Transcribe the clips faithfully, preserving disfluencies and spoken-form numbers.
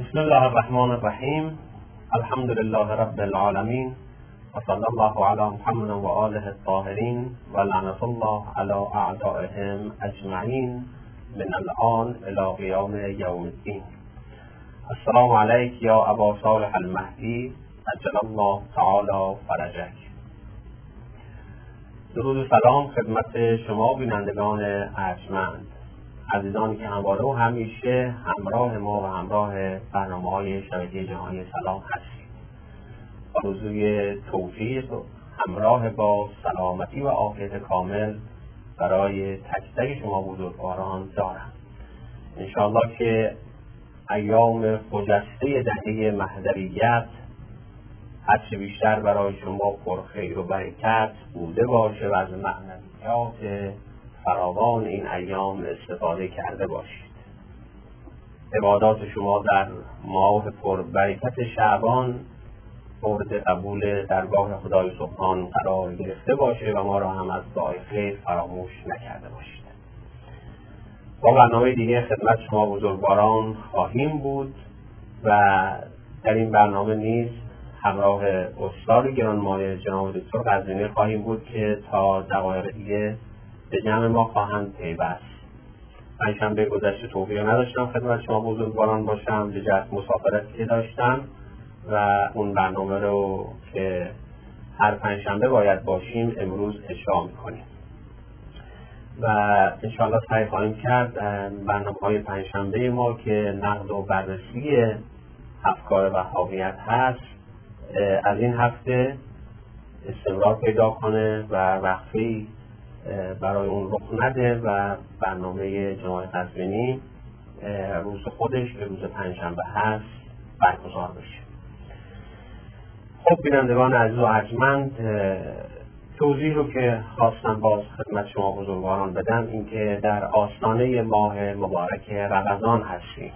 بسم الله الرحمن الرحیم. الحمد لله رب العالمین و صلی الله علی محمد و آله الطاهرین و لعنت الله علی اعدائهم اجمعین من الآن الی قیام یوم الدین. السلام علیک یا ابا صالح المهدی عجل الله تعالی فرجک. درود و سلام خدمت شما بینندگان ارجمند، عزیزانی که همواره و همیشه همراه ما و همراه برنامه‌های شبکه جهانی سلام هستید. آرزوی توفیق همراه با سلامتی و عافیت کامل برای تک تک شما بزرگواران دارم. انشاءالله که ایام خجسته دهه مهدویت هرچه بیشتر برای شما پرخیر و برکت بوده باشه و از معنویات فراوان این ایام استفاده کرده باشید. عبادات شما در ماه پربرکت شعبان مورد قبول درگاه خدای سبحان قرار گرفته باشه و ما را هم از دعای خیر فراموش نکرده باشید. با برنامه دیگه خدمت شما بزرگواران خواهیم بود و در این برنامه نیز همراه استاد گرانمایه جناب دکتر قزوینی خواهیم بود که تا دقایق دیگه به جمع ما خواهند پیوست. پنجشنبه گذشته توفیق نداشتم خدمت شما بزرگواران باشم به جهت مسافرتی که داشتم و اون برنامه رو که هر پنجشنبه باید باشیم امروز اجرا میکنیم و انشاءالله سعی خواهیم کرد برنامه‌های پنجشنبه ما که نقد و بررسی افکار وهابیت هست از این هفته استمرار پیدا کنه و وقفه‌ای برای اون رخ نده و برنامه جناب قزوینی روز خودش که روز پنجشنبه هست برگزار بشه. خب بینندگان عزیز و ارجمند، توضیح رو که خواستم باز خدمت شما بزرگواران بدم این که در آستانه ماه مبارک رمضان هستیم.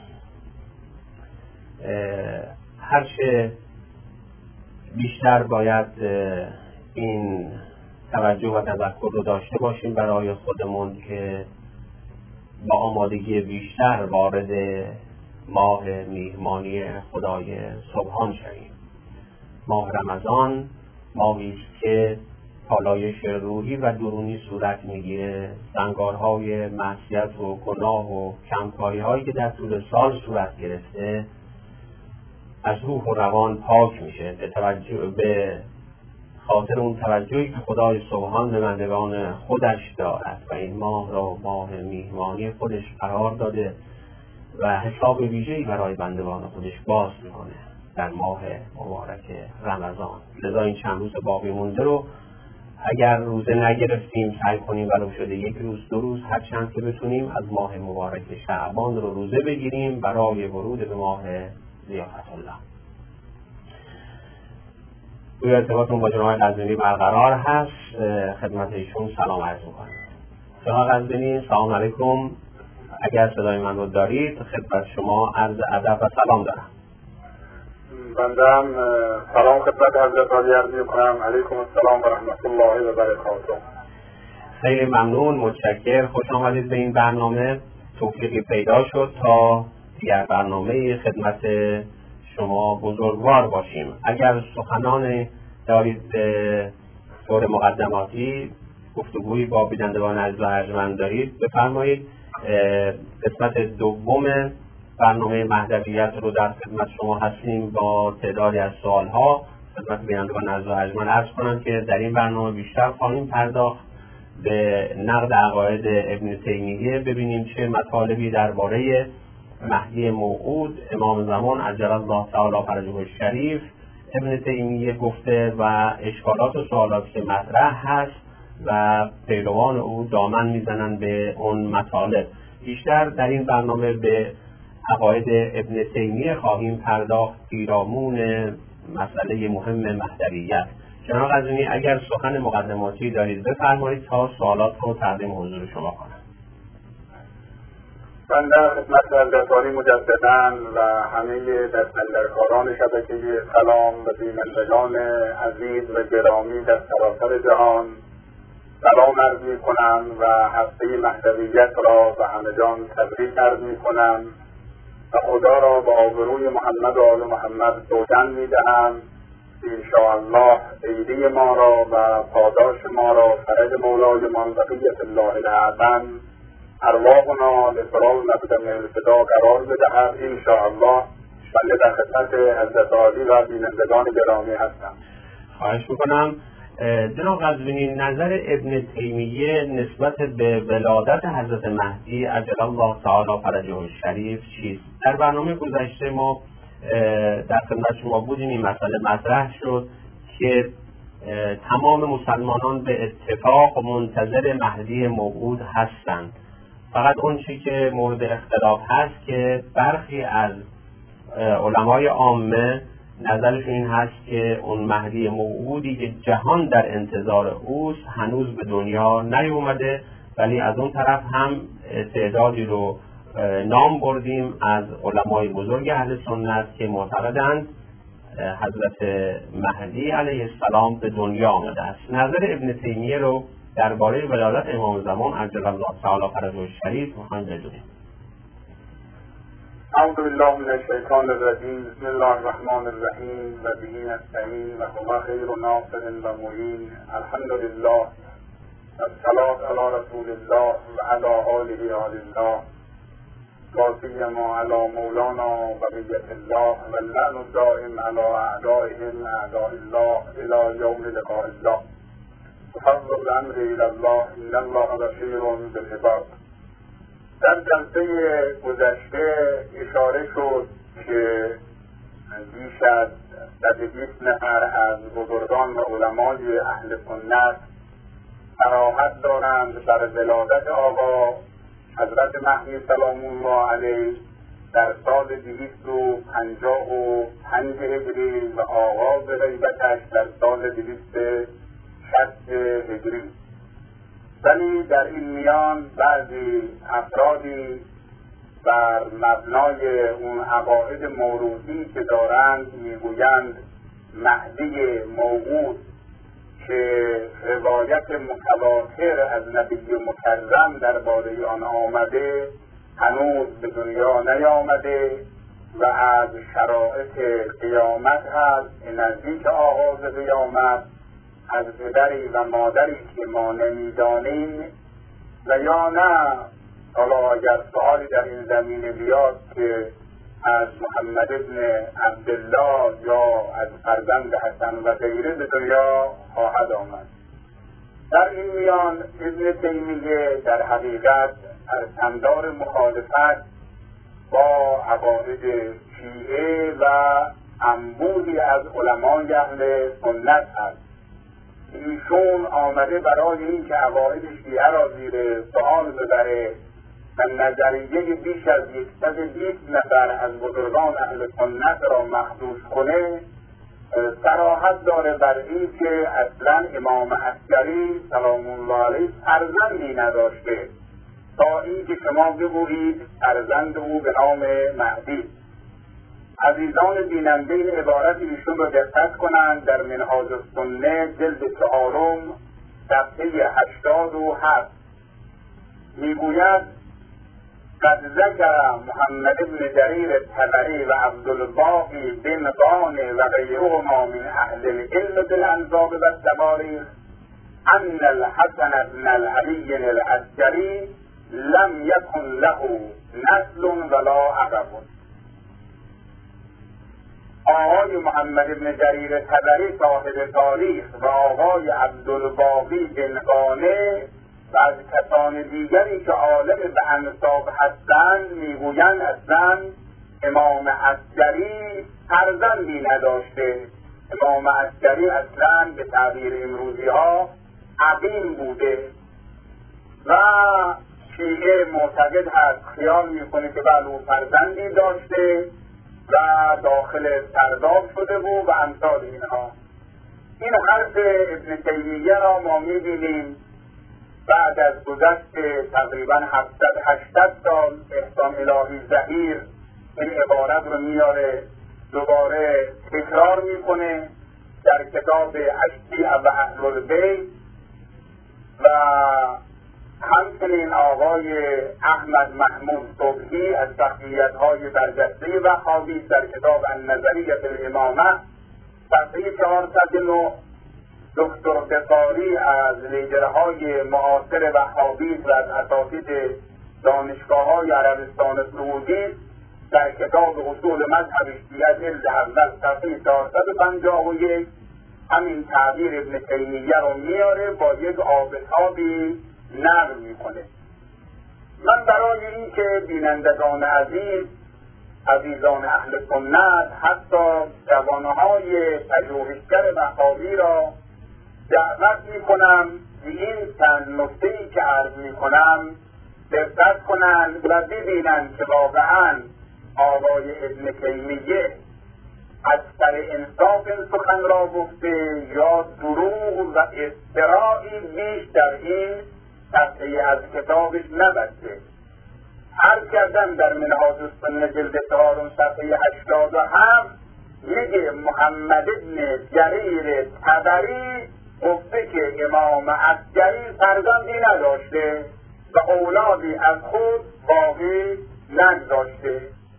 هرچه بیشتر باید این توجه و تذکر رو داشته باشیم برای خودمون که با آمادگی بیشتر وارد ماه میهمانی خدای سبحان شویم. ماه رمضان ماهی است که پالایش روحی و درونی صورت میگیره. زنگارهای معصیت و گناه و کمکاری هایی که در طول سال صورت گرفته از روح و روان پاک میشه به توجه به خاطر اون توجهی که خدای سبحان به بندگان خودش دارد و این ماه را ماه میهمانی خودش قرار داده و حساب ویژه‌ای برای بندگان خودش باز میکنه در ماه مبارک رمضان. لذا این چند روز باقی مونده رو اگر روزه نگرفتیم سعی کنیم ولو شده یک روز دو روز هر چند که بتونیم از ماه مبارک شعبان رو روزه بگیریم برای ورود به ماه ضیافت الله. روی ارتباطمون با جناب قزوینی برقرار هست. خدمت ایشون سلام عرض می‌کنم. جناب قزوینی سلام علیکم. اگر صدای من رو دارید خدمت شما عرض ادب و سلام دارم. بنده هم سلام خدمت حضرت عالی عرض می‌کنم. علیکم السلام و رحمت الله و برکاته. خیلی ممنون، متشکر. خوش آمدید به این برنامه. توفیقی پیدا شد تا دیگر برنامه خدمت شما بزرگوار باشیم. اگر سخنان دارید به طور مقدماتی گفتگویی با بینندگان عزیز و ارجمند دارید بفرمایید. قسمت دوم برنامه مهدویت رو در خدمت شما هستیم با تعدادی از سوالها خدمت بینندگان عزیز و ارجمند عرض کنم که در این برنامه بیشتر خواهیم پرداخت به نقد عقاید ابن تیمیه، ببینیم چه مطالبی درباره مهدی موعود امام زمان عجل الله تعالی فرجه الشریف ابن تیمیه گفته و اشکالات و سوالات که مطرح هست و پیروان او دامن میزنن به اون مطالب. بیشتر در این برنامه به عقاید ابن تیمیه خواهیم پرداخت، پیرامون مسئله مهم مهدویت. جناب قزوینی اگر سخن مقدماتی دارید بفرمایید تا سوالات رو تقدیم حضور شما کنم. من در خدمت حضرت عالی مجدداً و همه دستندرکاران شبکه سلام و بینندگان عزیز و گرامی در سراسر جهان سلام عرض می‌کنم و هفته مهدویت را به همگان تبریک عرض می‌کنم و خدا را به آبروی محمد و آل محمد سوگند می‌دهم انشاءالله عیدی ما را و پاداش ما را فرج مولایمان بقیت الله الاعظم ارواحنا لفراغ مقدم الفدا قرار بدهد انشاءالله. بنده در خدمت حضرت عالی و بینندگان گرامی هستم. خواهش میکنم. جناب قزوینی، نظر ابن تیمیه نسبت به ولادت حضرت مهدی عجل الله تعالی فرجه الشریف چیست؟ در برنامه گذشته ما در خدمت شما بودیم، این مسئله مطرح شد که تمام مسلمانان به اتفاق منتظر مهدی موعود هستند. فقط اون چیزی که مورد اختلاف هست که برخی از علمای عامه نظرشون این هست که اون مهدی موعودی که جهان در انتظار اوست هنوز به دنیا نیومده، ولی از اون طرف هم تعدادی رو نام بردیم از علمای بزرگ اهل سنت که معتقدند حضرت مهدی علیه السلام به دنیا آمده است. نظر ابن تیمیه رو درباره ولادت امام زمان عجل الله تعالی فرجه الشریف میخوایم بدونیم. اعوذ بالله من الشیطان الرجیم. بسم الله الرحمن الرحیم و به نستعین و هو خیر ناصر و معین. الحمد لله والصلاة علی رسول الله و علی آله آل الله و سیما علی مولانا بقیت الله و اللعن الدائم علی اعدائهم اعداء الله الی یوم لقاء الله. فضل الامر الی الله ان الله بصیر بالعباد. در جلسه گذشته اشاره شد که بیش از صد و بیست نفر از بزرگان و علمای اهل سنت صراحت دارند بر ولادت آقا حضرت مهدی سلام الله علیه در سال دویست و پنجاه و پنج هجری و آغاز غیبتش در سال دویست و شصت هجری. ولی در این میان بعضی افرادی بر مبنای اون عقاید موروثی که دارند میگویند مهدی موعود که روایت متواتر از نبی مکرم درباره آن آمده هنوز به دنیا نیامده و از شرایط قیامت هست، نزدیک آغاز قیامت، از پدری و مادری که ما نمیدانیم و یا نه حالا اگر سوالی در این زمینه بیاد که از محمد ابن عبدالله یا از فرزند حسن و غیره به دنیا خواهد آمد. در این میان ابن تیمیه در حقیقت سرسندار مخالفت با عقاید شیعه و انبوهی از علمای اهل سنت هست. ایشون آمده برای این که عقاید شیعه را زیر سؤال ببره و نظریه بیش از صد و بیست نفر از بزرگان اهل سنت را مخدوش کنه، صراحت داره بر این که اصلا امام عسکری سلام الله علیه فرزندی نداشته تا این که شما بگویید فرزند او به نام مهدی. عزیزان بیننده این عبارت ایشون رو دقت کنند. در منهاج السنه جلد چهارم صفحه هشتاد و هفت میگوید قد ذکر محمد بن جریر الطبری و عبدالباقی بن قانع و غیرهما من اهل العلم بالانساب و التواریخ ان الحسن بن العلی العسکری لم یکن له نسل ولا عقب. آقای محمد بن جریر طبری صاحب تاریخ و آقای عبدالباقی بن قانع و از کسان دیگری که عالم به انساب هستند میگویند اصلا امام عسکری فرزندی نداشته. امام عسکری اصلا به تعبیر امروزی ها عقیم بوده و شیعه معتقد هست، خیال میکنه که بله او فرزندی داشته و داخل سرداب شده بود و امثال اینها. این حرف ابن تیمیه را ما میبینیم بعد از گذشت تقریبا هفتصد هشتصد سال احسان الهی ظهیر این عبارت رو میاره دوباره تکرار میکنه در کتاب اشیاء و اهل البیت و همچنین آقای احمد محمود صبحی از شخصیت‌های برجسته وهابی در کتاب النظریه الامامه صفحه چهارصد و نه، دکتر بخاری از لیدرهای معاصر وهابی و از اساتید دانشگاه‌های عربستان سعودی در کتاب اصول مذهب شیعه جلد اول صفحه چهارصد و پنجاه و یک همین تعبیر ابن تیمیه رو میاره با یک آبتابی نقل میکنه. من برای این که بینندگان عزیز، عزیزان اهل سنت، حتی جوانهای پژوهشگر وهابی را دعوت میکنم که این چند نکته‌ای که عرض میکنم دقت کنند و ببینند که واقعا آقای ابن تیمیه از سر انصاف این سخن را گفته یا دروغ و افترائی بیش در این صفحه از کتابش نبسته. هر کردن در منهاج السنه جلد چهارم صفحه هشتاد و هفت میگه محمد ابن جریر طبری گفته که امام عسکری فرزندی نداشته و اولادی از خود باقی نگذاشته.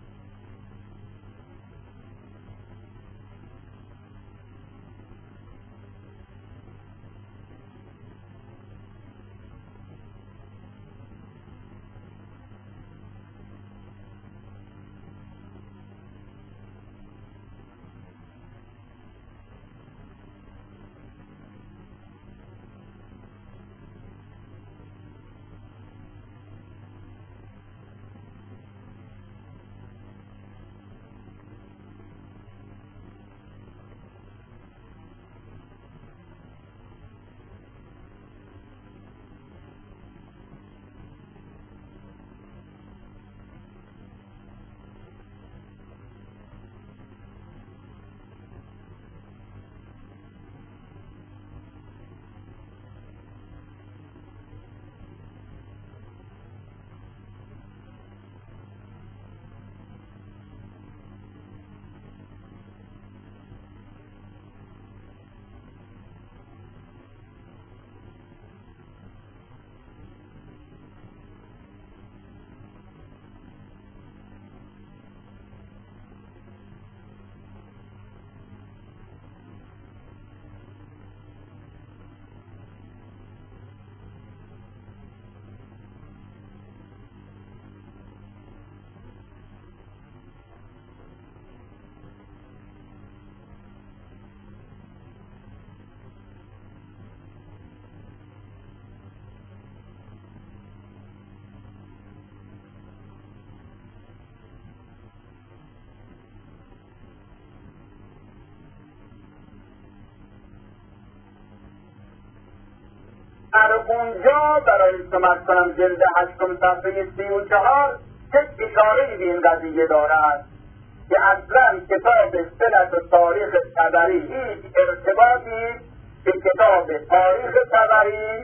در اونجا برای شما کنم جلد هشتم صفحه سی و چهار یک اشاره به این قضیه دارد که اصلا کتاب صلت و تاریخ طبری هیچ ارتباطی به کتاب تاریخ طبری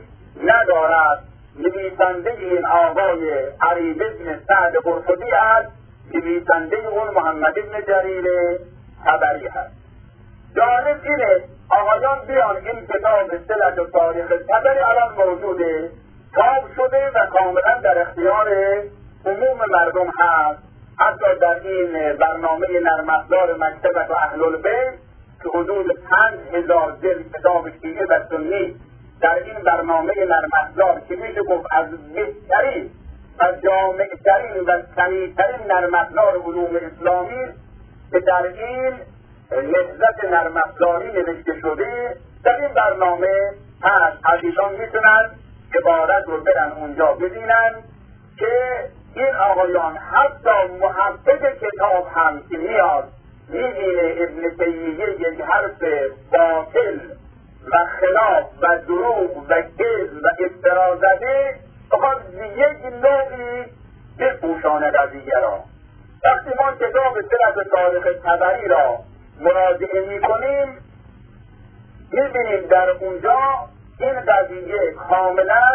ندارد. نویسنده این آقای عریب بن سعد قرطبی است، نویسنده اون محمد بن جریر طبری است. جالب اینه آقایان بیان این کتاب صلت و تاریخ طبری الان موجوده، چاپ شده و کاملا در اختیار عموم مردم هست. حتی در این برنامه نرم افزار مکتبت و اهل البیت که حدود پنج هزار جلد کتاب شیعه و سنی در این برنامه نرم افزار که میشه گفت از بهترین و جامعترین و سریعترین نرم افزار علوم اسلامی که در این نهضت نرم افزاری نوشته شده در این برنامه هست. عزیزان میتونن عبارت رو برن اونجا ببینن که این آقایان حتی محقق کتاب هم که میاد میبینه ابن تیمیه یک حرف باطل و خلاف و دروغ و کذب و افترا زده بخواد یک نوعی بپوشانه قضیه را. وقتی ما کتاب صلت تاریخ طبری را مراجعه میکنیم میبینیم در اونجا این قضیه کاملا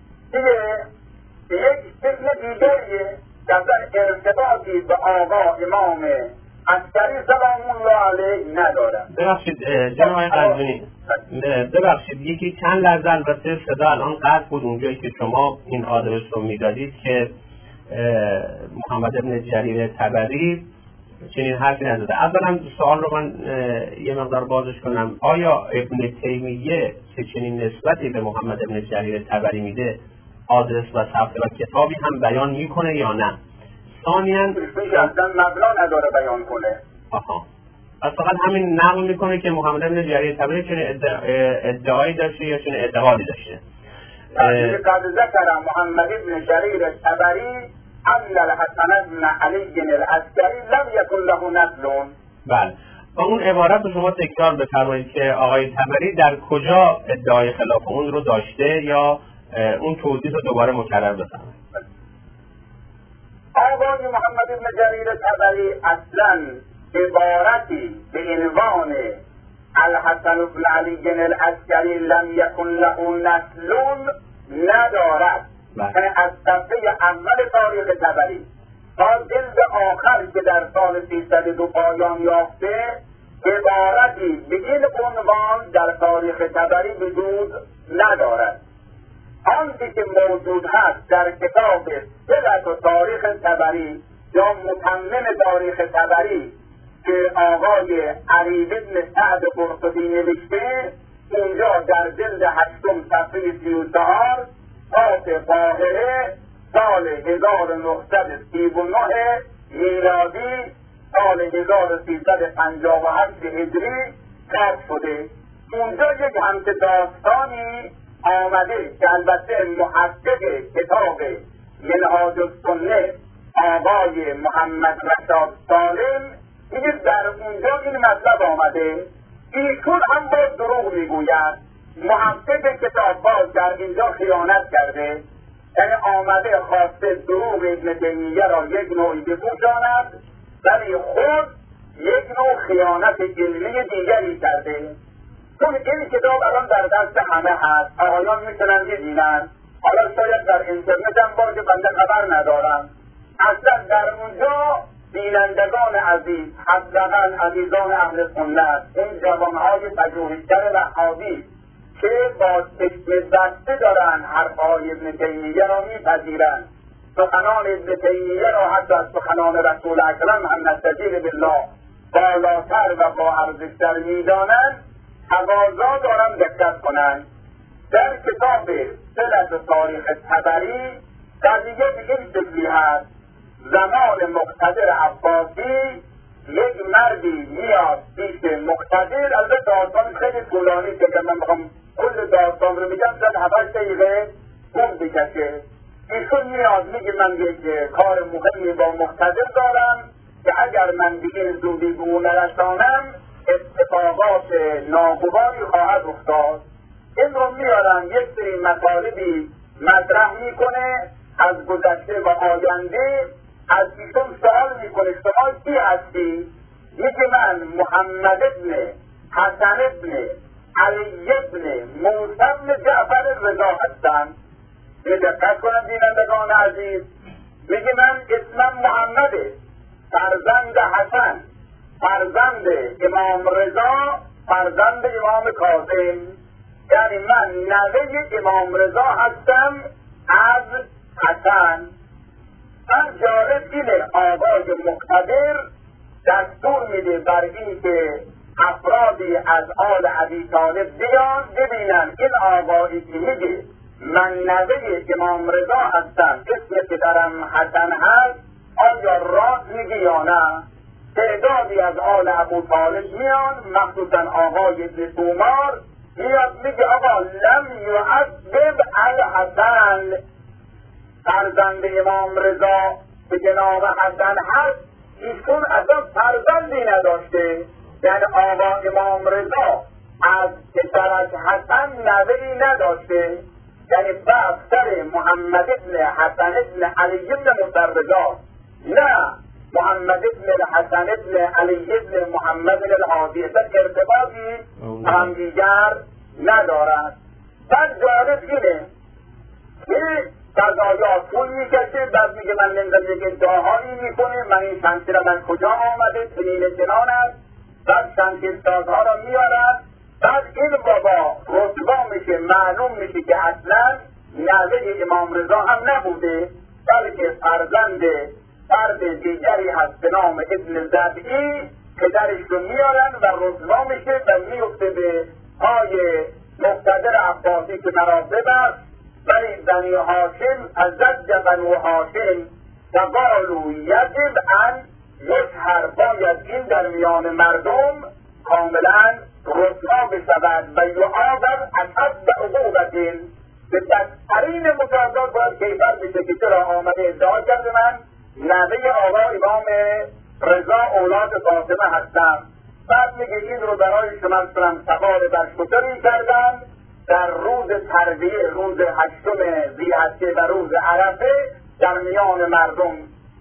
یک فکر دیگریه که در ارتباطی به آقا امام عسکری سلام الله علیه ندارم. ببخشید جناب آقای قزوینی، ببخشید یکی چند لحظه البته صدا الان قطع بود اونجایی که شما این آدرس رو میدادید که محمد ابن جریر طبری چنین حرفی نزده. اولا سوال رو من یه مقدار بازش کنم، آیا ابن تیمیه که چنین نسبتی به محمد ابن جریر طبری میده آدرس و صفحه و کتابی هم بیان میکنه یا نه؟ ثانیاً اصلا مبنا نداره بیان کنه. آها، پس فقط همین نقل میکنه که محمد ابن جریر طبری چنین ادعایی داشته یا چنین اعتقادی داشته. قد ذکر محمد ابن جریر طبری ان الحسن بن علی العسکری لم یکن له نسل. بله، با اون عبارت رو شما تکرار بفرمایید که آقای طبری در کجا ادعای خلاف اون رو داشته یا اون توضیح رو دوباره مکرر بفرمایید. آقای محمد بن جریر طبری اصلا عبارتی به عنوان الحسن بن علی العسکری لم یکن له نسل ندارد. یعنی از صفحه اول تاریخ طبری تا جلد آخر که در سال سیصد و دو پایان یافته عبارتی به این عنوان در تاریخ طبری وجود ندارد. آنچه که موجود هست در کتاب سیرت و تاریخ طبری یا متمم تاریخ طبری که آقای علی بن سعد قرطبی نوشته، اونجا در جلد هشتم صفحه سی و چهار تاپ قاهره سال هزار و نهصد و سی و نه میلادی سال هزار و سیصد و پنجاه و هشت هجری چاپ شده. اونجا یک همچه داستانی آمده که البته محقق کتاب منهاج السنه آقای محمد رشاد سالم میگه در اونجا این مطلب آمده. ایشون هم باز دروغ میگوید. محقق کتاب باز در اینجا خیانت کرده، یعنی آمده خواسته دروغ ابن تیمیه را یک نوعی بپوشاند ولی خود یک نوع خیانت علمی دیگری کرده. چون این کتاب الان در دست همه هست، آقایان میتونن ببینن. حالا شاید در اینترنت هم باشه، بنده خبر ندارم. اصلا در اونجا بینندگان عزیز، حداقل عزیزان اهل سنت، این جوانهای پژوهشگر وهابی که با چشم بسته دارن حرفهای ابن تیمیه را میپذیرند، سخنان ابن تیمیه را حتی از سخنان رسول اکرم هم نستجیر بالله بالاتر و با ارزشتر میدانند، تقاضا دارن دقت کنند. در کتاب سیرت و تاریخ طبری قضیه به این شکلی هست: زمان مقتدر عباسی یک مردی میاد پیش مقتدر، البته داستان خیلی طولانی که من میخوام کل داستان رو میگم زن هفتش دقیقه طول بکشه. ایشون میاد میگه من یک کار مهمی با مقتدر دارم که اگر من به این زودی به اون نرسانم اتفاقات ناگواری خواهد افتاد. این رو میارن یک سری مطالبی مطرح میکنه از گذشته و آینده. از ایشون سوال میکنه شما کی هستی؟ میگه من محمد ابن حسن ابن علی ابن موسی ابن جعفر رضا هستم. به دقت کنم بینندگان عزیز، میگه من اسمم محمده، فرزند حسن، فرزند امام رضا، فرزند امام کاظم. یعنی من نوه امام رضا هستم از حسن. من جالب اینه آقای مقتدر دستور میده بر این که افرادی از آل ابی طالب بیان ببینن این آقایی که میگه من نوه امام رضا هستم، اسم پدرم حسن هست، آیا راست میگه یا نه؟ تعدادی از آل ابو طالب میان، مخصوصا آقای ابن تومار میاد میگه آقا لم یعذب الحسن، فرزند امام رضا به جناب حسن هست. ایشون اصلا فرزندی نداشته، یعنی آقا امام رضا از پسرش حسن نوهی نداشته، یعنی بستر محمد ابن حسن ابن علی ابن مصرضا، نه محمد ابن حسن ابن علی ابن محمد الهادی، اصلا ارتباطی هم دیگر ندارد. بعد جالب اینه که قضایا طول میکشه، بعد میگه من نمیدونم یک ادعاهایی میکنه، من این شمشیر من کجا آمده، چنین چنان است. بعد شمشیرسازها را میارن. بعد این بابا رسوا میشه، معلوم میشه که اصلا نوه امام رضا هم نبوده، بلکه فرزند فرد دیگری هست به نام ابن ضبعی. پدرش رو میارن و رسوا میشه و میفته به پای مقتدر عباسی که مراتب است. ولی بنی هاشم ازد بنو هاشم و قالوا یجب ان یشهر، باید این در میان مردم کاملا رسوا بشود و یعاقب اشد عقوبت، به بدترین مجازات باید کیفر بشه که چرا آمده ادعا کرده من نوه آقا امام رضا اولاد فاطمه هستم. بعد میگه این رو برای شما سرم سوار بر شتری کردم در روز ترویه، روز هشتم ذی‌حجه و روز عرفه، در میان مردم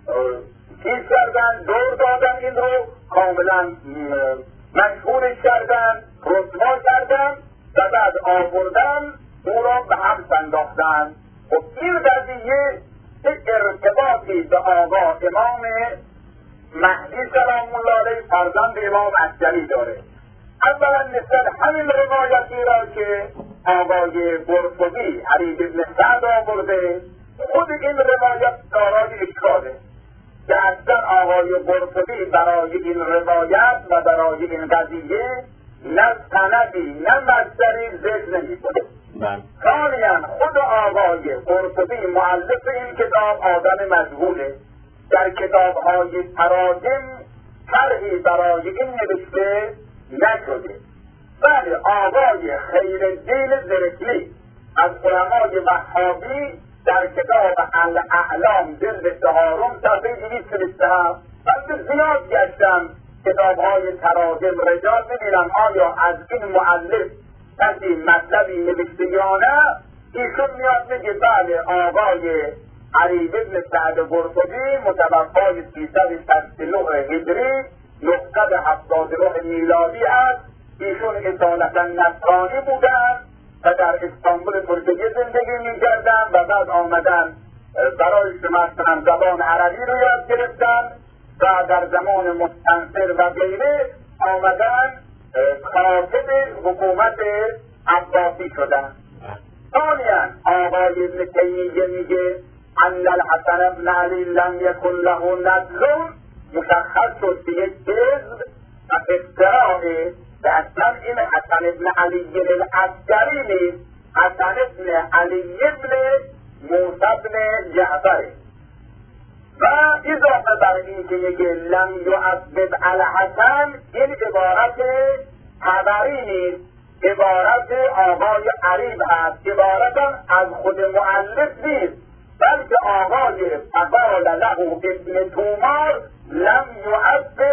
چیز کردن، دور دادن، این رو کاملا مشهورش کردن، رسوا کردن و بعد آوردن او را به حبس انداختن. و این قضیه ارتباطی به آقا امام مهدی سلام الله علیه فرزند امام عسکری داره. اولا نسبت همین روایتی را که آقای برفقی علی بن سعد آورده، خود این روایت دارای اشکاله که اصلا آقای برفقی برای این روایت و برای این قضیه نه سندی نه مصدری ذکر نمی‌کنه. ثانیاً خود آقای قرطبی مؤلف این کتاب آدم مجهوله، در کتاب‌های تراجم شرحی برای این نوشته نشده. بله آقای خیرالدین زرکلی از علمای وهابی در کتاب الاعلام جلد چهارم صفحه دویست و بیست و هفت بلکه زیاد گشتم کتاب‌های تراجم رجال ببینم آیا از این مؤلف کسی مطلبی نوشته یا نه. ایشون میاد میگه بله آقای علی بن سعد قرطبی متوفای سیصد و شصت و نه هجری نهصد و هفتاد و نه میلادی است. ایشون اصالتا نصرانی بودن و در استانبول ترکیه زندگی میکردن و بعد آمدن برای شمستن زبان عربی رو یاد گرفتن و در زمان مستنصر و غیره آمدن کاتب حکومت عباسی شدن. ثانیاً آقای ابن تیمیه میگه ان الحسن ابن علی لم یکن له نسل، مشخص شد به یک کذب و افتراء و اصلا این حسن ابن علی العسکری نیست، حسن ابن علی ابن موسی ابن جعفر. و اضافه بر این که میگه لم یعذب الحسن، این عبارت طبری نیست، عبارت آقای عریب هست، عبارت از خود مؤلف نیست، بلکه آقای فقال له ابن تومار لم یعذب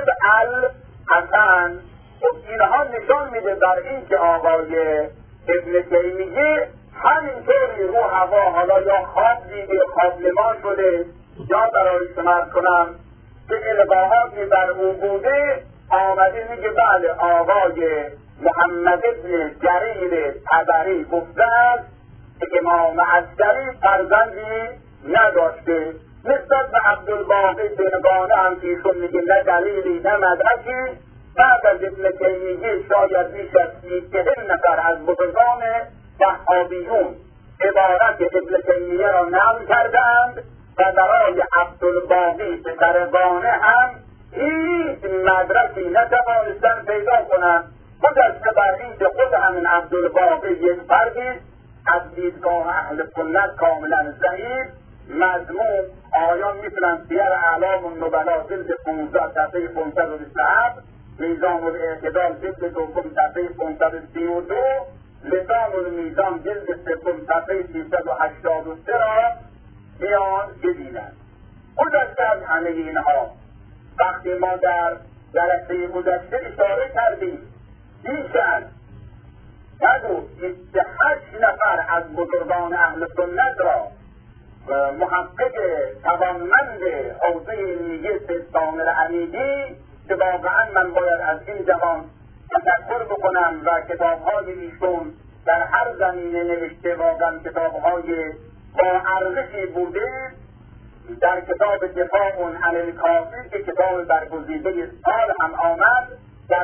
الحسن. خب اینها نشان میده بر این که آقای ابن تیمیه همینطوری رو هوا حالا یا خواب دیده خواب نما شده یا برای شمار کنم که القاهاتی بر او بوده، آمده میگه بله آقای محمد ابن جریر طبری گفته است که امام عسکری فرزندی نداشته. نسبت به عبدالباقی بنگانه هم که ایشون میگه نه دلیلی نه مدرکی. بعد از ابن تیمیه شاید بیش از چهل نفر از بزرگان وهابیون عبارت ابن تیمیه را نقل کردند و برای عبدالباقی پسرگانه هم هیچ مدرکی نتوانستند پیدا کنند. گذشته بر این که خود همین عبدالباقی یک فردی از دیدگاه اهل سنت کاملا ضعیف مذموم. آیان میتونن سیر اعلام النبلا جلد پانزده صفحه پانصد و بیست و هفت، میزان الاعتدال جلد دوم صفحه پانصد و سی و دو، لسان المیزان جلد سوم صفحه سیصد و هشتاد و سه را بیان ببینند. گذشته از همه اینها وقتی ما در جلسه گذشته اشاره کردیم بیش از صد و بیست و هشت نفر از بزرگان اهل سنت را محقق توانمند حوزه علمیه سید علیدی که واقعا من باید از این جوان تشکر بکنم و کتاب‌های ایشون در هر زمینه نوشته واقعا کتاب‌های با ارزشی بوده. در کتاب دفاع عن الکافی که کتاب برگزیده سال هم آمد، در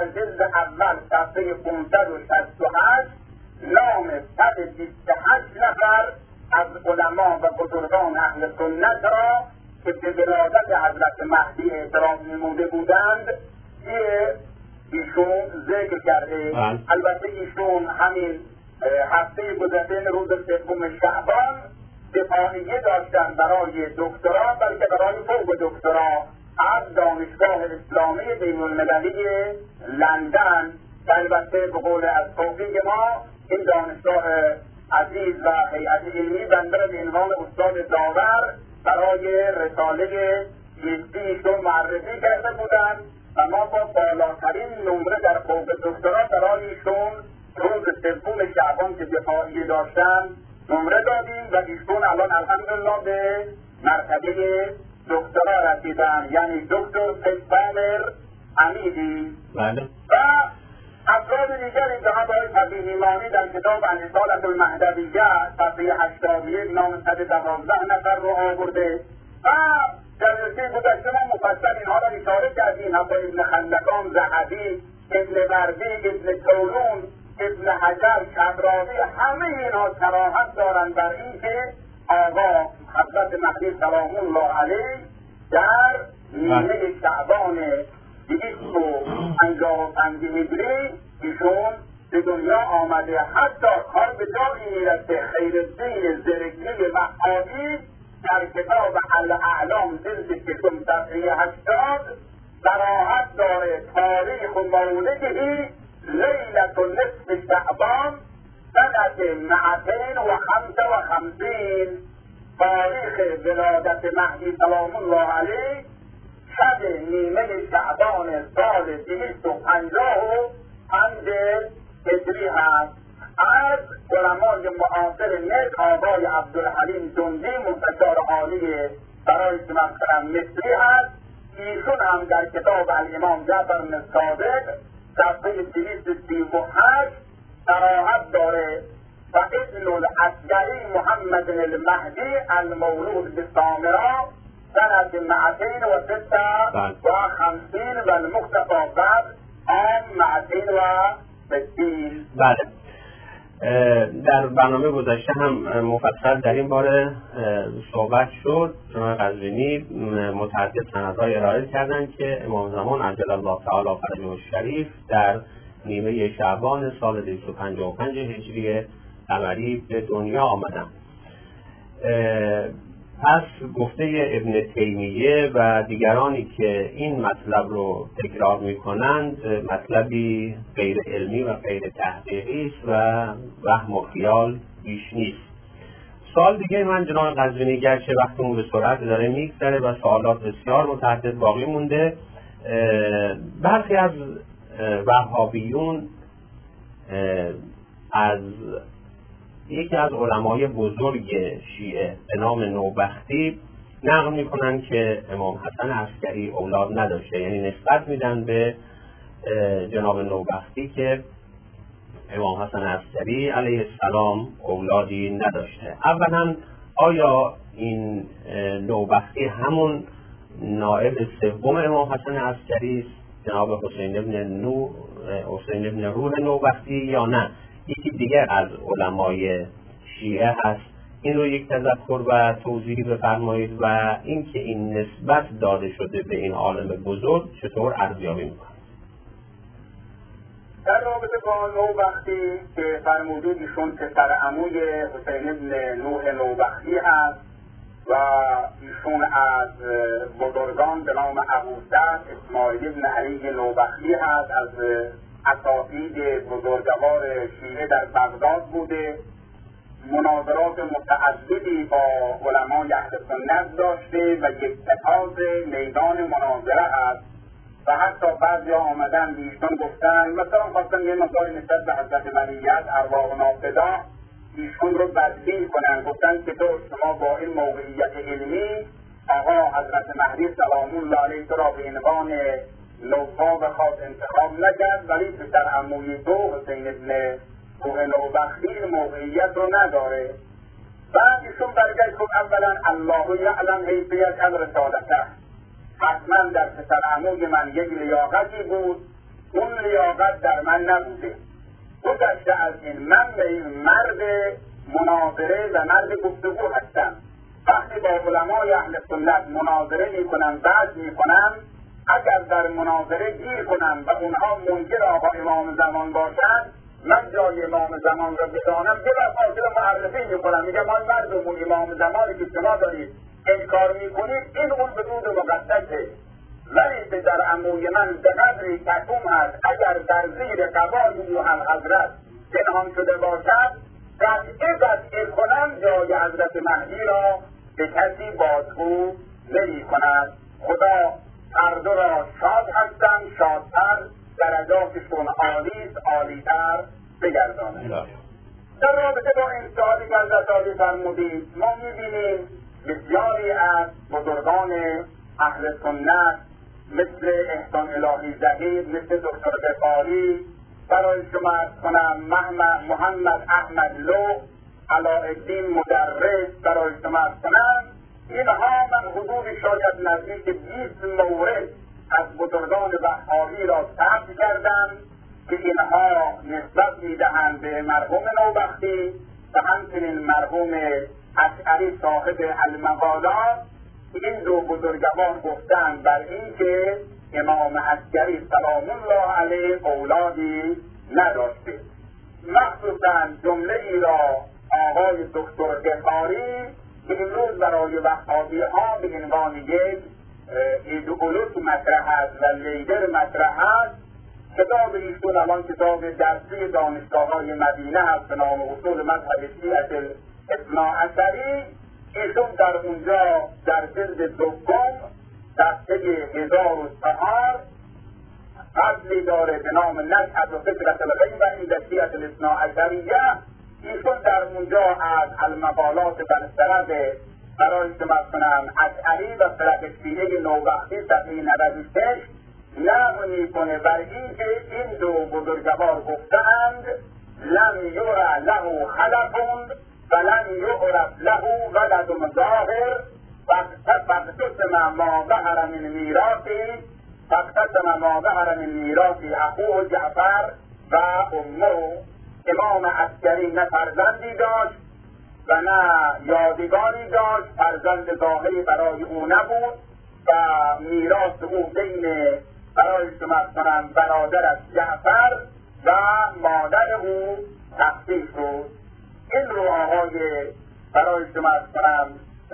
در جلد اول صفحه پانصد و شصت و هشت نام صد و بیست و هشت نفر از علما و بزرگان اهل سنت را که به ولادت حضرت مهدی اعتراف نموده بودند که ایشون ذکر کرده. البته ایشون همین هفته گذشته روز سوم شعبان دفاعیه داشتن برای دکترا، بلکه برای فوق دکترا از دانشگاه اسلامی بین المللی لندن. البته به قول از توفیق ما این دانشگاه عزیز و هیئت علمی بنده را به عنوان استاد داور برای رساله ایشون معرفی کرده بودند و ما با بالاترین نمره در فوق دکترا برای ایشون روز سوم شعبان که دفاعیه داشتن نمره دادیم و ایشون الان الحمدلله به مرتبه دکترا رسیدن، یعنی دکتر پسپامر امیدی. بله. و افراد دیگر انتها برای تبیهیمانی در کتاب الرسالة المهدویه صفحه هشتاد و یک نام صد و دوازده نفر رو آورده و جلسه گذشته ما مفصل اینها را اشاره کردیم. حتی ابن خندقان، ذهبی، ابن بردی، ابن طولون، ابن حجر، شبراوی، همه اینها صراحت دارند بر این که آقا حضرت مهدی سلام الله علیه در نیمه شعبان دویست و پنجاه و پنج هجری ایشون به دنیا آمده. حتی کار به جایی میرسه خیرالدین زرگی وهابی در کتاب الاعلام جلد ششم صفحه هشتاد صراحت داره تاریخ مولده لیلة نصف شعبان سنة مئتین و خمس و خمسین، تاریخ ولادت مهدی سلام الله علیه شب نیمه شعبان سال دویست و پنجاه و پنج هجری هست. از علمای معاصر نیز آقای عبدالحلیم جندی مستشار عالی برای مفکر مصری هست. ایشون هم در کتاب الامام جعفر بن صادق صفحه دویست و سی و هشت صراحت داره و ابن العسکری محمد المهدی المولود بسامرا سنة مئتین و ستة و خمسین و المختفى بعد عام مئتین و ستین. بله. در برنامه گذشته هم مفصل در این باره صحبت شد. جناب قزوینی متعدد سندهای ارائه کردند که امام زمان عجل الله تعالی فرجه الشریف در نیمه شعبان سال دویست و پنجاه و پنج هجری قمری به دنیا آمدند. پس گفته ابن تیمیه و دیگرانی که این مطلب رو تکرار می کنند مطلبی غیر علمی و غیر تحقیقی است و وهم و خیال بیش نیست. سوال دیگه من جناب قزوینی، گرچه وقتمون به سرعت داره میگذره و سوالات بسیار متعدد باقی مونده، برخی از وهابیون از یکی از علمای بزرگ شیعه به نام نوبختی نقل میکنن که امام حسن عسکری اولاد نداشته، یعنی نسبت میدن به جناب نوبختی که امام حسن عسکری علیه السلام اولادی نداشته. اولا آیا این نوبختی همون نائب سوم امام حسن عسکری است، جناب حسین ابن نو حسین ابن روح نوبختی، یا نه یکی دیگر از علمای شیعه هست؟ این رو یک تذکر و توضیح بفرمایید و اینکه این نسبت داده شده به این عالم بزرگ چطور ارزیابی میکنید؟ در رابطه با نوبختی که فرمودید ایشون پسر عموی حسین ابن نوح نوبختی هست و ایشون از بزرگان به نام ابوسعد اسماعیل ابن علی نوبختی هست، از اساتید بزرگوار شیعه در بغداد بوده. مناظرات متعددی با علمای اهل سنت داشته و یک اتحاد میدان مناظره هست و حتی بعضی آمدن ایشون گفتن مثلا خواستن یه مقدار نسبت به حضرت ملیت ارواح نافذه ایشون رو بدبین کنن. گفتن که تو شما با این موقعیت علمی آقا حضرت مهدی سلام الله علیه تو را به عنوان نوباب خاص انتخاب نکرد، ولی پسر عموی تو حسین ابن روح نوبختی موقعیت رو نداره. بعد ایشون برگشت گفت اولا الله یعلم حیثیت الرسالته، حتما در پسر عموی من یک لیاقتی بود اون لیاقت در من نبوده. گذشته از این، من به این مرد مناظره و مرد گفتگو هستم. وقتی با علمای اهل سنت مناظره می کنم، بعد می کنم، اگر در مناظره گیر کنم و اونها منکر آقا امام زمان باشند، من جای امام زمان را بدانم که در فاصله معرفی می کنم، میگم آن مردم امام زمانی که شما دارید انکار می کنید، این اون بدون مقدسه، ولی به در عموی من به قدری کتوم هست، اگر در زیر قبای او هم حضرت پنهان شده باشد، قطعه قطعه کنم جای حضرت مهدی را به کسی بازگو نمی کند. خدا هر دو را شاد هستند، شادتر، درجاتشون عالیست، عالیتر بگرداند. در رابطه با این سوالی که حضرت عالی فرمودید، ما میبینیم بسیاری از بزرگان اهل سنت مثل احسان الهی ظهیر، مثل دکتر غفاری، برای شما ارز کنم محمد محمد احمد لو، علاءالدین مدرس، برای شما ارز کنم، اینها من حدود شاید نزدیک بیست مورد از بزرگان وهابی را ثبت کردم که اینها نسبت میدهند به مرحوم نوبختی و همچنین مرحوم اشعری صاحب المقالات. این دو بزرگوار گفتند بر این که امام عسکری سلام الله علیه اولادی نداشته. مخصوصا جمله ای را آقای دکتر غفاری که امروز برای وهابی ها به عنوان یک ایدئولوژی مطرح است و لیدر مطرح است، کتاب ایشون الان کتاب درسی دانشگاه های مدینه هست به نام اصول مذهب شیعه اثناعشری. ایشون در اونجا در جلد دوم صفحه هزار و چهار فصلی داره به نام نشأة و فکرة الغیب عند شیعة الاثناعشریه. ایشون در اونجا از المقالات بر سرد برای شما کنم اشعری و فرق شیعه نوبختی صفحه نود و شش نقل میکنه بر این که این دو بزرگوار گفتند لم یرى له خلف ولم یعرف له ولد ظاهر فاقتسم ما ظهر من میراثی فاقتسم ما ظهر من میراثی اخوه جعفر و امه. امام عسکری نه فرزندی داشت و نه یادگاری داشت، فرزند ظاهری برای او نبود و میراث او بین برای شما کنم برادرش جعفر و مادر او تقسیم شد. این رو آقای برای شما کنم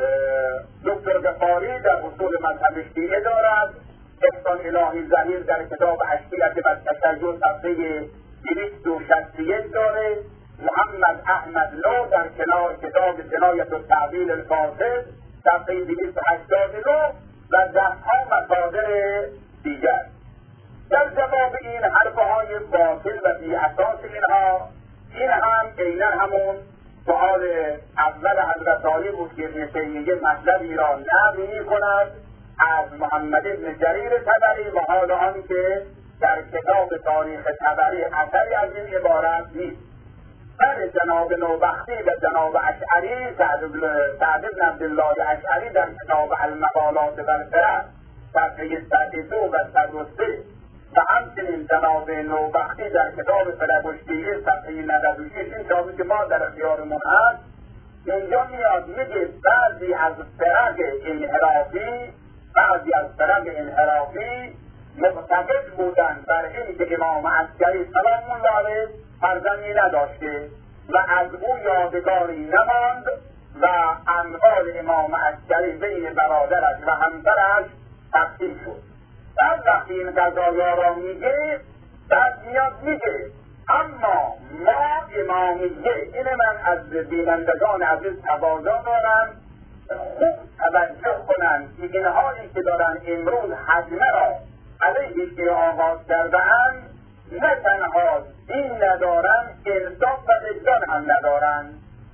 دکتر غفاری در اصول مذهب شیعه دارد. احسان الهی ظهیر در کتاب اشکیلت و تشیع صفحه دویست و شصت و یک داره. محمد احمد لو در کنار کتاب جنایت و تعدیل الفاسد صفحه دویست و هشتاد و نه و دهها مصادر دیگر. در جواب این حرفهای باطل و بی اساس اینها، این هم عیناً همون سؤال اول حضرت عالی بود که ابن تیمیه مطلبی را نقل می‌کند از محمد بن جریر طبری و حال آن که در کتاب تاریخ طبری اثری از این عبارت نیست. بر جناب نوبختی و جناب اشعری، سعد بن عبدالله اشعری در کتاب المقالات والفرق صفحه صد و دو و صد و سه و همچنین جناب نوبختی در کتاب فرق الشیعه صفحه نود و شش، این کتابی که ما در اختیارمون هست، اینجا میاد میگه بعضی از فرق انحرافی بعضی از فرق انحرافی معتقد بودند بر این که امام عسکری سلام الله علیه فرزندی نداشته و از او یادگاری نماند و اموال امام عسکری بین برادرش و همسرش تقسیم شد. بعد وقتی این قضایا را میگه بعد میاد میگه اما ما امامیه، این من از بینندگان عزیز تقاضا دارم خوب توجه کنند که اینهایی که دارن امروز حجمه را علیه که آغاز کرده‌اند نه تنها دین ندارند، انصاف و وجدان هم ندارند.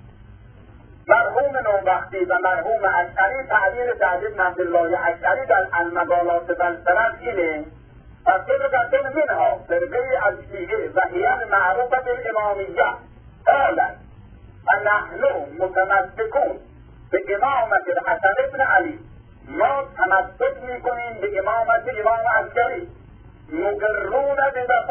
مرحوم نوبختی و مرحوم اشعری تعبیر سعد بن عبدالله اشعری در المقالات والفرق اینه فَصِدْقَةٌ مِنْهَا فرقه از شیعه و هی المعروفة بالامامیه قالت فنحن متمسکون به امامت الحسن بن علی، ما تمسک میکنیم به امامت امام عسکری، مقرون به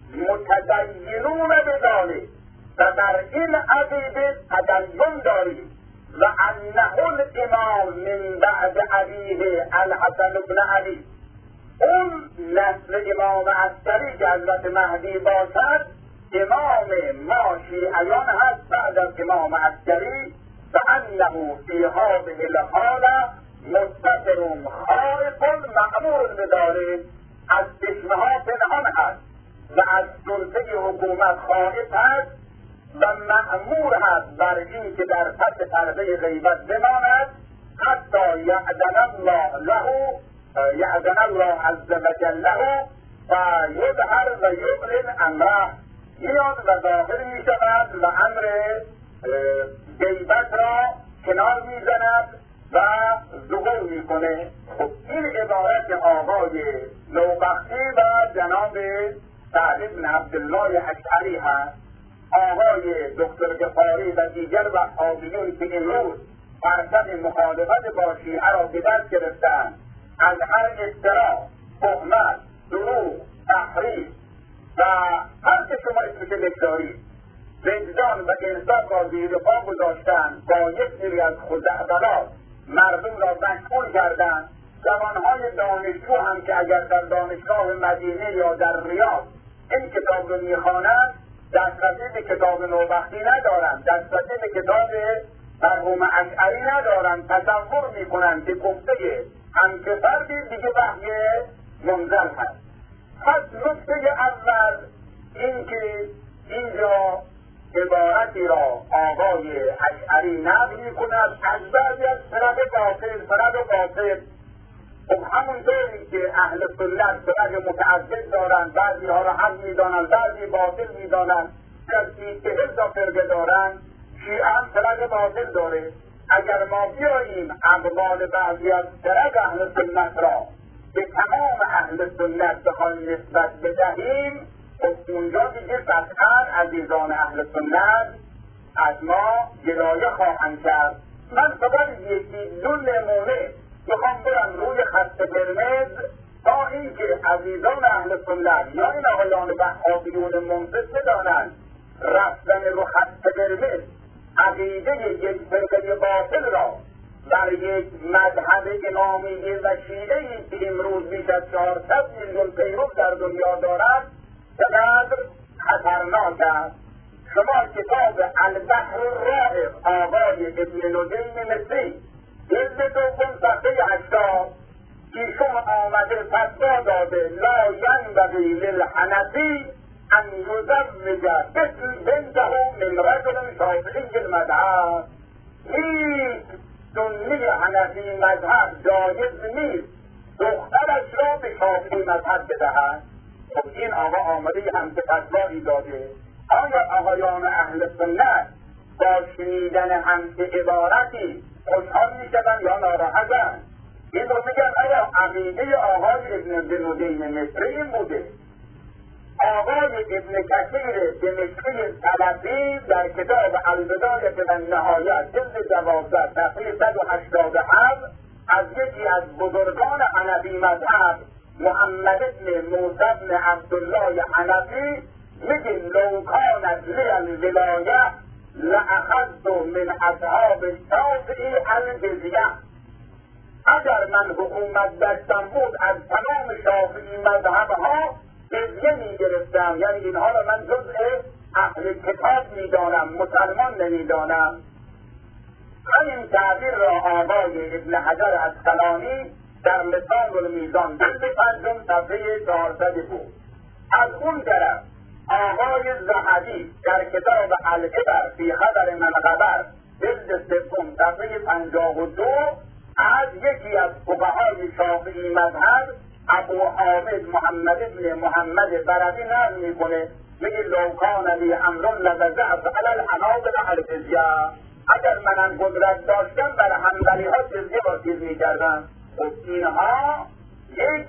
متدینون بذالک و در این عقیده تدین داریم و انه الامام من بعد علیه الحسن بن علی، اون نسل امام عسکری که حضرت مهدی باشد امام ما شیعیان هست بعد از امام عسکری و انه فی هذه الحاله مستتر خائف مأمور بداره، از چشمه ها پنهان هست و از سلطه حکومت خائف هست و مأمور هست بر این که در پس پرده غیبت بماند حتی یأذن الله له یأذن الله عز وجل له و یظهر و یعلن امره، میاد و ظاهر می شود و امر غیبت را کنار می زند و ظهور می کنه. خب این عبارت آقای نوبختی و جناب سعد بن عبدالله اشعری هست. آقای دکتر غفاری و دیگر وهابیون که امروز فرصت مخالفت با شیعه را به دست گرفتند، از هر افترا، تهمت، دروغ، تحریف و هر که شما اسمش بگذارید وجدان و انصاف را زیر پا گذاشتند، با یک سری از خزعبلات مردم را مشغول کردند. جوانهای دانشجو هم که اگر در دانشگاه مدینه یا در ریاض این کتاب رو میخوانند دسترسی به کتاب نوبختی ندارند، دسترسی به کتاب مرحوم اشعری ندارند، تصور میکنند که گفته همچه فردی دیگه وحی منزل هست. پس نکته اول این که اینجا عبارتی را آقای اشعری نقل میکند از بعضی از فرق باطل فرق باطل خب همونطوری که اهل سنت فرق متعدد دارند، بعضی ها را حق میدانند، بعضی باطل میدانند، کسی که هزا فرقه دارند، شیعه هم فرق باطل داره. اگر ما بیاییم اقوال بعضی از فرق اهل سنت را به تمام اهل سنت بخواهیم نسبت بدهیم، خب اونجا دیگه قطعا عزیزان اهل سنت از ما گلایه خواهند کرد. من فقط یکی دو نمونه میخوام برم روی خط قرمز تا اینکه عزیزان اهل سنت یا این آقایان وهابیون منصف بدانند رفتن رو خط قرمز عقیده یک فرقه باطل را در یک مذهب امامیه و شیعه‌ای که امروز بیش از چهارصد میلیون پیرو در دنیا دارد چقدر خطرناک است. شما کتاب البحر الرائق آقای ابن نجیم مصری جلد دوم صفحه هشتاد ایشون آمده فتوا داده لا ینبغی للحنفی ان یزوج بنته من رجل شافعی المذهب. هیچ سنی حنفی مذهب جایز نیست دخترش را به شافعی مذهب بدهد. خب این آقا آمده همچه فتوایی داده. آیا آقایان اهل سنت با شنیدن همچه عبارتی خوشحال میشدن یا ناراحتن؟ این رو میگن آیا عقیده آقای ابن نجیم مصری این بوده؟ آقای ابن کثیر دمشقی سلفی در کتاب البدایة و النهایة جلد دوازده صفحه صد و هشتاد و هفت از یکی از بزرگان حنفی مذهب محمد بن موسی بن عبدالله حنفی میگه لو کانت لی الولایه لأخذت من اصحاب الشافعی الجزیه. اگر من حکومت داشتم بود از تمام شافعی مذهبها جزیه میگرفتم، یعنی اینها را من جزء اهل کتاب میدانم، مسلمان نمیدانم. همین تعبیر را آقای ابن حجر اسقلانی در لسان المیزان جلد پنجم صفحه چهارصد بود. از اون طرف آقای ذهبی در کتاب العبر فی خبر من خبر جلد سوم صفحه پنجاه و دو از یکی از فقهای شافعی مذهب ابو حامد محمد بن محمد برقی نقل میکنه، میگه لو کان لی امر لوضعت علی الحنابل الجزیه. اگر منم قدرت داشتم بر حنبلی ها جزیه واجب میکردم. خب اینها یک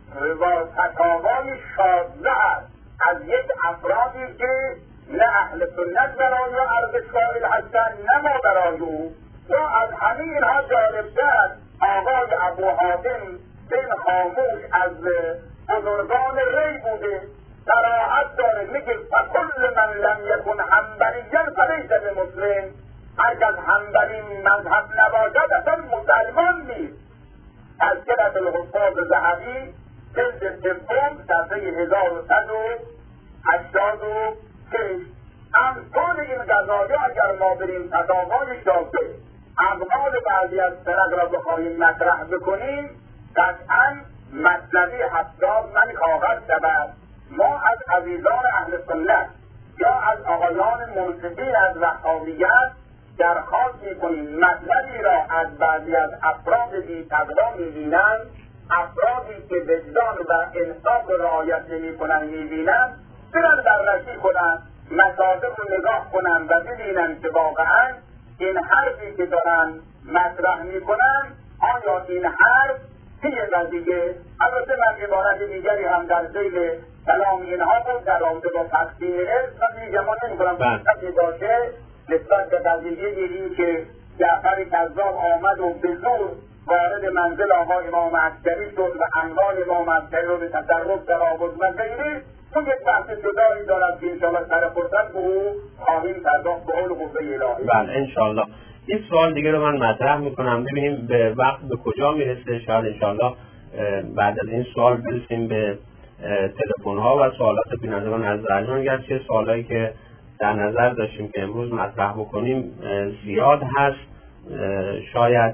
فتاوای شاذ است از یک افرادی که نه اهل سنت برای ارزش قائل هستند نه ما برای او. یا از همین اینها جالبتر آقای ابو حاتم بن خاموش از بزرگان ری بوده، صراحت داره میگه فکل من لم یکن حنبلیا فلیس بمسلم، هر کس حنبلی مذهب نباشد اصلا مسلمان نیست. تذکرة الحفاظ ذهبی جلد سوم صفحه هزار و صد و هشتاد و شش. امثال این قضایا اگر ما بریم فتاوای شافعی اقوال بعضی از فرق را بخواهیم مطرح بکنیم، قطعا مطلبی هفتاد من خواهد شود. ما از عزیزان اهل سنت یا از آقایان منصفین از وهابیت درخواست میکنیم مطلبی را از بعضی از افراد بی تقوا میبینند، افرادی که وجدان و انصاف رعایت نمیکنند میبینند، برن بررسی کنند، مصادر رو نگاه کنند و ببینند که واقعا این حرفی که دارن مطرح میکنن آیا این حرف چیه قضیه. البته من عبارت دیگری هم در ذیل کلام اینها بود در رابطه با تقسیم ارث و دیگه ما نمی‌کنم فرصتی باشه نسبت به قضیه این که جعفر کذاب آمد و به زور وارد منزل آقا امام عسکری شد و اموال امام عسکری رو به تصرف در آورد و غیره. اون یک بحث جدایی دارد که انشاءالله سر فرصت به او خواهیم پرداخت به قول قوه الهی. بله انشاءالله. یک سوال دیگه رو من مطرح میکنم ببینیم به وقت به کجا میرسه. شاید انشاءالله بعد از این سوال برسیم به تلفن ها و سوالات بینندگان از درجان. گرچه سوالایی که در نظر داشتیم که امروز مطرح بکنیم زیاد هست، شاید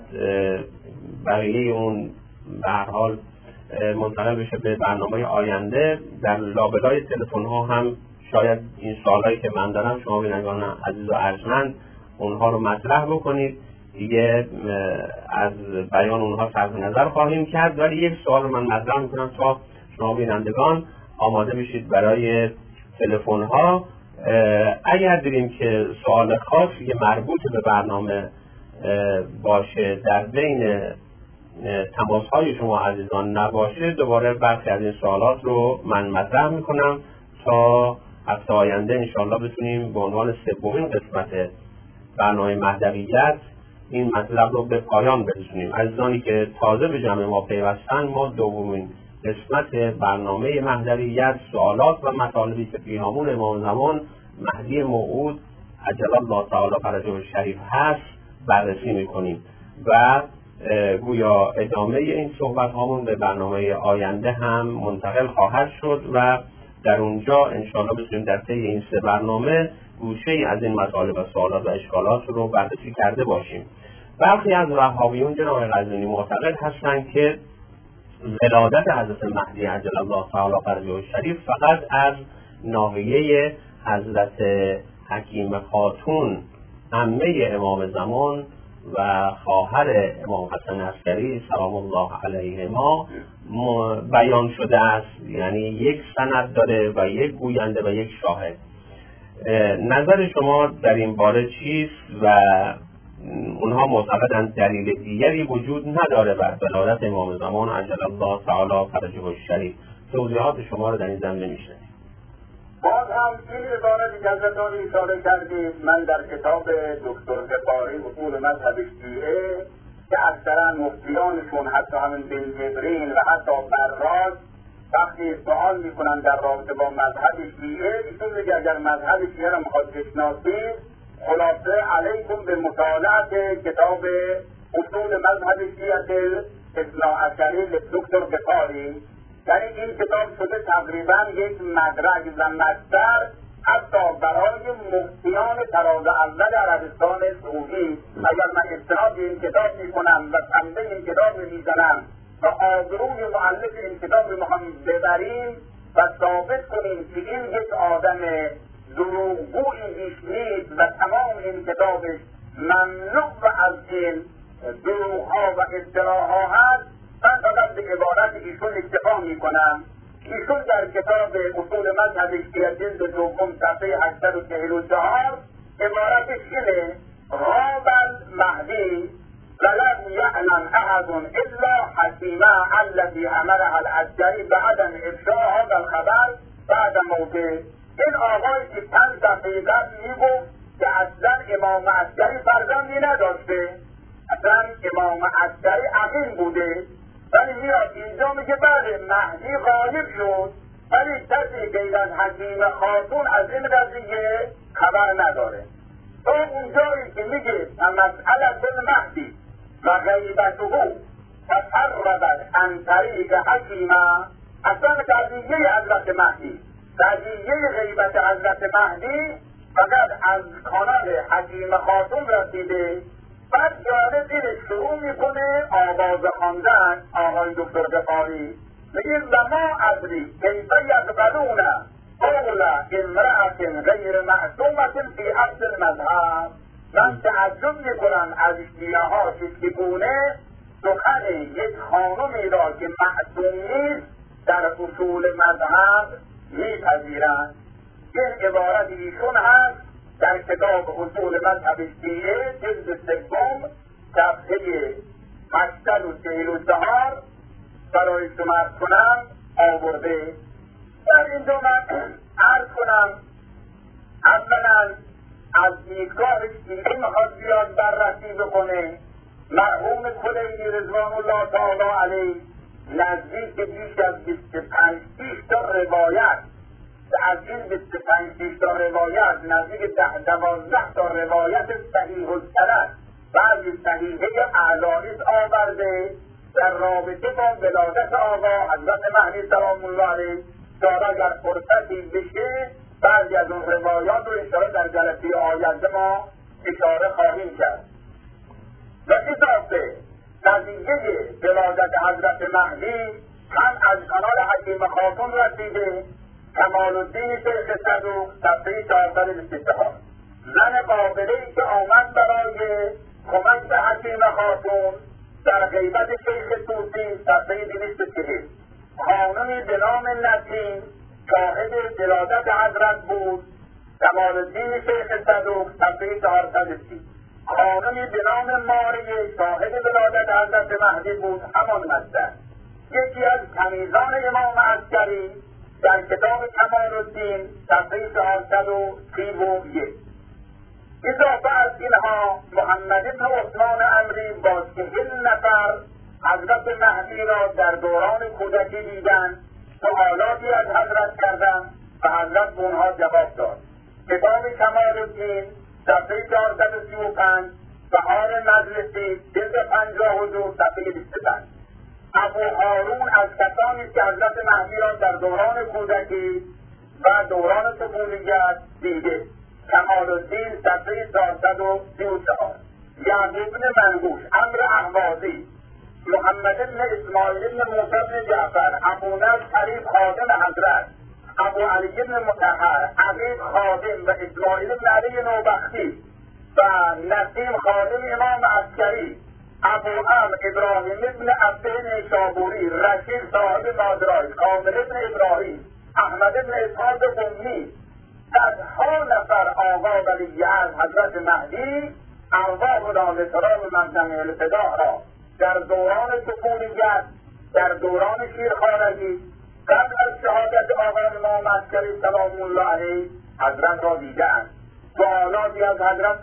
بقیه اون به هر حال منتقل بشه به برنامه آینده. در لابلای تلفن ها هم شاید این سوالایی که من دارم شما بینندگان عزیز و ارجمند اونها رو مطرح بکنید، دیگه از بیان اونها صرف نظر خواهیم کرد. ولی یک سوال رو من مطرح میکنم تا شما بینندگان آماده بشید برای تلفن ها. اگر دیدیم که سوال خاصی که مربوط به برنامه باشه در بین تماس های شما عزیزان نباشه، دوباره برخی از این سوالات رو من مطرح میکنم تا هفته آینده انشاءالله بتونیم به عنوان سومین قسمت برنامه مهدویت این مطلب رو به پایان برسونیم. عزیزانی که تازه به جمع ما پیوستن، ما دومین قسمت برنامه مهدویت سوالات و مطالبی که پیرامون امام زمان مهدی موعود عجل الله تعالی فرجه الشریف هست بررسی میکنیم و گویا ادامه این صحبت هامون به برنامه آینده هم منتقل خواهد شد و در اونجا انشاءالله بتونیم در طی این سه برنامه گوشه از این مطالب و سوالات و اشکالات رو بررسی کرده باشیم. برخی از وهابیون جناب قزوینی معتقد هستند که ولادت حضرت مهدی عجل الله تعالی فرجه الشریف فقط از ناحیه حضرت حکیم خاتون عمه امام زمان و خواهر امام حسن عسکری سلام الله علیهما بیان شده است، یعنی یک سند داره و یک گوینده و یک شاهد. نظر شما در این باره چیست و اونها معتقدند دلیل دیگری وجود نداره بر ولادت امام زمان عجل الله تعالی فرجه الشریف؟ توضیحات شما رو در این زمینه میشنویم. باز هم این عبارتی که حضرتان اشاره کردید من در کتاب دکتر غفاری اصول مذهب شیعه که اکثرا مفتیانشون حتی همین بن جبرین و حتی براز وقتی سوال میکنن در رابطه با مذهب شیعه، ایشون میگه اگر مذهب شیعه را میخواد بشناسید خلاصه علیکم به مطالعه کتاب اصول مذهب شیعه اثنا عشری دکتر غفاری. یعنی این کتاب شده تقریبا یک مدرک و مصدر حتی برای مفتیان تراز اول عربستان سعودی. اگر من استناد این کتاب میکنم و پنبه این کتاب میزنم و آبروی مؤلف این کتاب رو میخوام ببریم و ثابت کنیم که این یک آدم دروغگویی بیش نیست و تمام این کتابش ممنوع از این دروغها و افتراها هست، من فقط به عبارت ایشون اکتفا میکنم. ایشون در کتاب اصول مذهب شیعه جلد دوم صفحه هشتصد و چهل و چهار عبارتش اینه: غاب المهدی ولم یعلم احد الا حکیمه الذی امرها العسکری بعدم افشاء هذا الخبر بعد موته. این آقایی که چند صفحه قبل میگفت که اصلا امام عسکری فرزندی نداشته، اصلا امام عسکری عقیم بوده، ولی میاد اینجا میگه بله مهدی غایب شد ولی کسی غیر از حکیم خاتون از این قضیه خبر نداره. تو اونجایی که میگه مسئله المهدی و غیبته تقربت عن طریق حکیمه، اصلا قضیه حضرت مهدی، قضیه غیبت حضرت مهدی فقط از کانال حکیم خاتون رسیده. بعد جالب دیرش شروع میکنه آواز خواندن آقای دکتر غفاری، میگه و ما ادری کیف یقبلون قول امرأة غیر معصومة فی اصل المذهب. من تعجب میکنم از شیعه ها که چگونه سخن یک خانمی را که معصوم نیست در اصول مذهب میپذیرند. این عبارت ایشون هست در کتاب اصول مذهب شیعه جلد سوم صفحه هشتصد و چهل و چهار برای شما عرض کنم آورده. در اینجا من عرض کنم اولا از دیدگاه شیعه میخواد بیاد بررسی بکنه. مرحوم کلینی رضوان الله تعالی علیه نزدیک بیش از بیست و پنج تا روایت، از این بیست و پنج تا روایت نزدیک ده دوازده تا روایت صحیح السند بعضی صحیحه احادیث آورده در رابطه با ولادت آقا حضرت مهدی سلام الله علیه. داره اگر فرصتی بشه بعضی از اون روایات رو اشاره در جلسه آینده ما اشاره خواهیم کرد. و اضافه قضیه ولادت حضرت مهدی هم از کانال حکیم خاتون رسیده. کمال الدین شیخ صدوق صفحه چهارصد و بیست و چهار زن قابله‌ای که آمد برای کمک به حکیم خاتون در غیبت شیخ طوسی صفحه دویست و چهل. خانمی به نام نسیم شاهد ولادت حضرت بود. کمال الدین شیخ صدوق صفحه چهارصد و سی. خانمی به نام ماریه شاهد ولادت حضرت مهدی بود. همان مصدر یکی از کنیزان امام عسکری در کتاب کمال الدین صفحه چهارصد و سی و یک. اضافه از اینها محمد بن عثمان عمری با چهل نفر حضرت مهدی را در دوران کودکی دیدن، سوالاتی از حضرت کردند و حضرت به اونها جواب داد. کتاب کمال الدین صفحه چهارصد و سی و پنج، بهار مجلسی جلد پنجاه و دو صفحه بیست و پنج. ابو هارون از کسانی که حضرت مهدی را در دوران کودکی و دوران طفولیت دیده. کمال الدین صفحه چهارصد و سی و چهار. یعقوب بن منقوش، امر اهوازی، محمد بن اسماعیل بن موسی بن جعفر، ابو نصر حریف خادم حضرت، ابو علی بن مطهر، عقیل خادم و اسماعیل بن علی نوبختی و نسیم خادم امام عسکری، ابو عمرو ابراهیم بن عبد نیشابوری، رشید صاحب مادرای، کامل بن ابراهیم، احمد بن اسحاق قمی، صدها نفر آقا ولی از حضرت مهدی ارواح را به سراب مقدم الفدا را در دوران طفولیت، در دوران شیرخانگی قبل از شهادت آقا امام عسکری سلام الله علیه حضرت را دیدند، سوالاتی از حضرت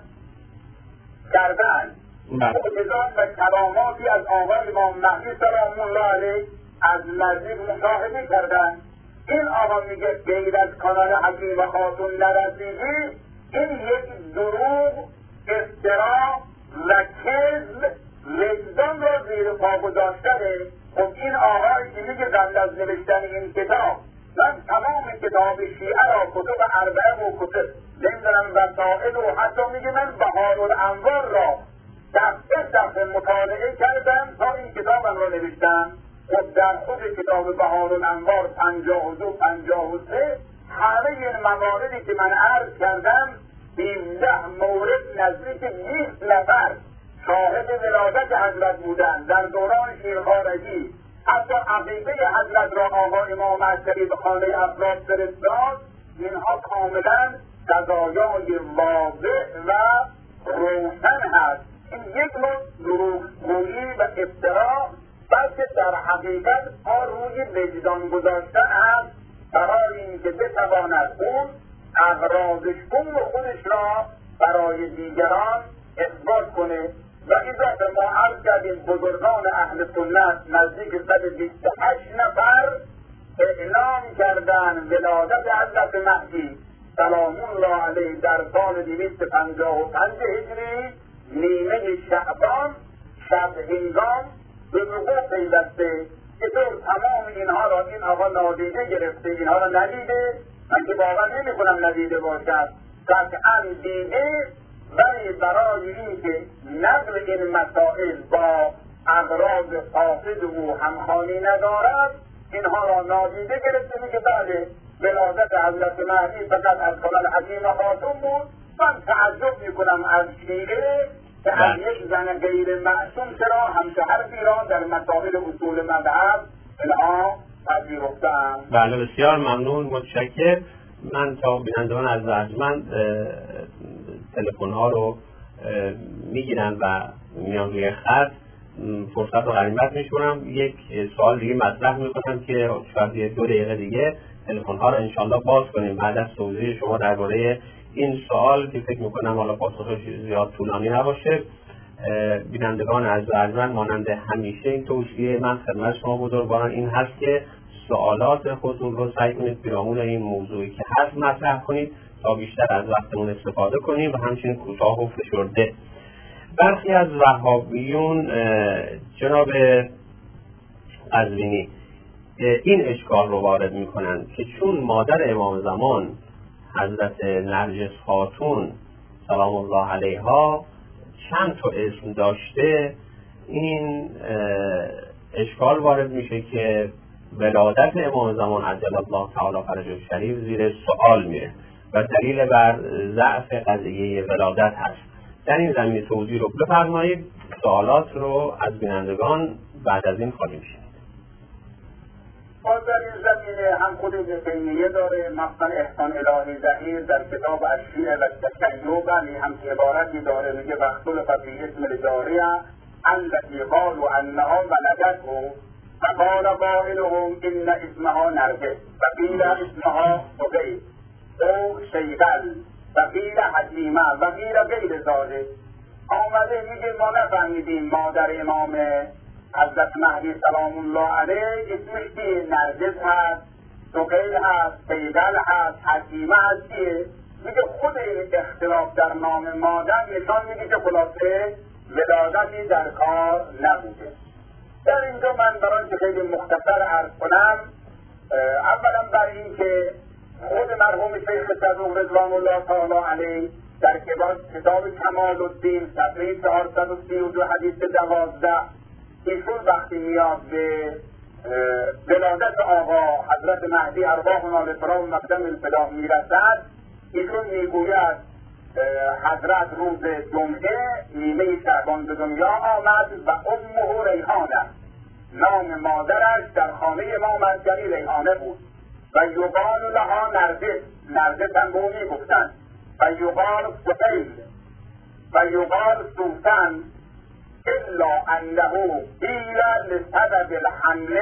کردند، معجزات و کراماتی از آقا امام مهدی سلام الله علیه از نزدیک مشاهده کردند. این آقا میگه غیر از کانال حکیم و خاتون نرسیدی، این یک دروغ، افترا و کذب وجدان را زیر پا گذاشتنه. خب این آقایی که میگه قبل از نوشتن این کتاب من تمام کتاب شیعه را کتب اربعه و کتب نمیدونم وسائل و حتی میگه من بهارالانوار را دفعه دفعه مطالعه کردم تا این کتابم را نوشتم. خب در خود کتاب بهارالانوار پنجاه و دو پنجاه و سه همه این مواردی که من عرض کردم هفده مورد نزدیک بیست نفر شاهد ولادت حضرت بودند در دوران شیرخانگی. حتی عقیده حضرت را آقا امام عسکری به خانه افراد فرستاد. اینها کاملا قضایای واضح و روشن هست. این یک نوع دروغگویی و افترا بلکه در حقیقت ها روی وجدان گذاشتن هست برای اینکه بتواند اون اغراضش کن و خودش را برای دیگران اثبات کنه. و اضافه ما عرض کردیم بزرگان اهل سنت نزدیک صد و بیست و هشت نفر اعلام کردن ولادت حضرت مهدی سلام الله علیه در سال دویست و پنجاه و پنج هجری نیمه شعبان شب هنگام به وقوع پیوسته. چطور تمام اینها را این آقا نادیده گرفته، اینها را ندیده؟ من که باور نمی کنم ندیده باشد، قطعا دیده، ولی برای اینکه نقل این مسائل با اغراض فاسد او همخوانی ندارد اینها را نادیده گرفته. میگه بله ولادت حضرت مهدی فقط از خلال حکیم خاتون بود. من تعجب میکنم از شیعه که از یک زن غیر معصوم چرا همچه حرفی را در مسائل اصول مذهب اینها پذیرفتند. بله بسیار ممنون، متشکر. من تا بینندگان از ارجمند تلفن ها رو میگیرن و میان روی خط، فرصت رو غنیمت میشونم. یک سوال دیگه مطرح میکنم که شاید دو دقیقه دیگه تلفن ها رو انشالله باز کنیم بعد از توضیح شما درباره این سوال که فکر میکنم حالا پاسخش زیاد طولانی نباشه. بینندگان از ارجمند مانند همیشه این توصیه من خدمت شما بزرگواران این هست که سوالات خودتون رو سعی کنید پیرامون این موضوعی که هست مطرح کنید تا بیشتر از وقتمون استفاده کنیم و همچنین کوتاه و فشرده. برخی از وهابیون جناب قزوینی این اشکال رو وارد میکنن که چون مادر امام زمان حضرت نرجس خاتون سلام الله علیها چند تا اسم داشته، این اشکال وارد میشه که ولادت امام زمان عجل الله تعالی فرجه الشریف زیر سوال میره و دلیل بر ضعف قضیه ولادت هست. در این زمینه توضیح رو بفرمایید. سوالات رو از بینندگان بعد از این خواهیم شنید. باز در این زمینه هم خود ابن تیمیه داره، مثلا احسان الهی ظهیر در کتاب الشیعه و التشیع علی هم عبارتی داره، میگه واختلف فی اسم الجاریه التي قالوا انها ولدته فقال قائلهم ان اسمها نرجس وقیل اسمها عبید او شیغل وقیل حکیمه وقیل غیر ذلک. آمده میگه ما نفهمیدیم مادر امام حضرت مهدی سلام الله علیه اسمش که نرجس هست، سقیل هست، شیغل هست، حکیمه هست. که میگه خود این اختلاف در نام مادر نشان میگه که خلاصه ولادتی در کار نبوده. در اینجا من برای که خیلی مختصر عرض کنم، اولا بر این که خود مرحوم شیخ صدوق رضوان الله تعالی علیه در کتاب کمال الدین صفحه چهارصد و سی و دو حدیث دوازده ایشون وقتی میاد به ولادت آقا حضرت مهدی ارواحنا لفراغ مقدم الفدا میرسد، ایشون میگوید حضرت روز جمعه نیمه شعبان به دنیا آمد و امه ریحانه، نام مادرش در خانه امام منجری ریحانه بود و یقال لها نرجس، نرجس هم به او میگفتند، و یقال سقیل و یقال سوسن الا انه قیل لسبب الحمل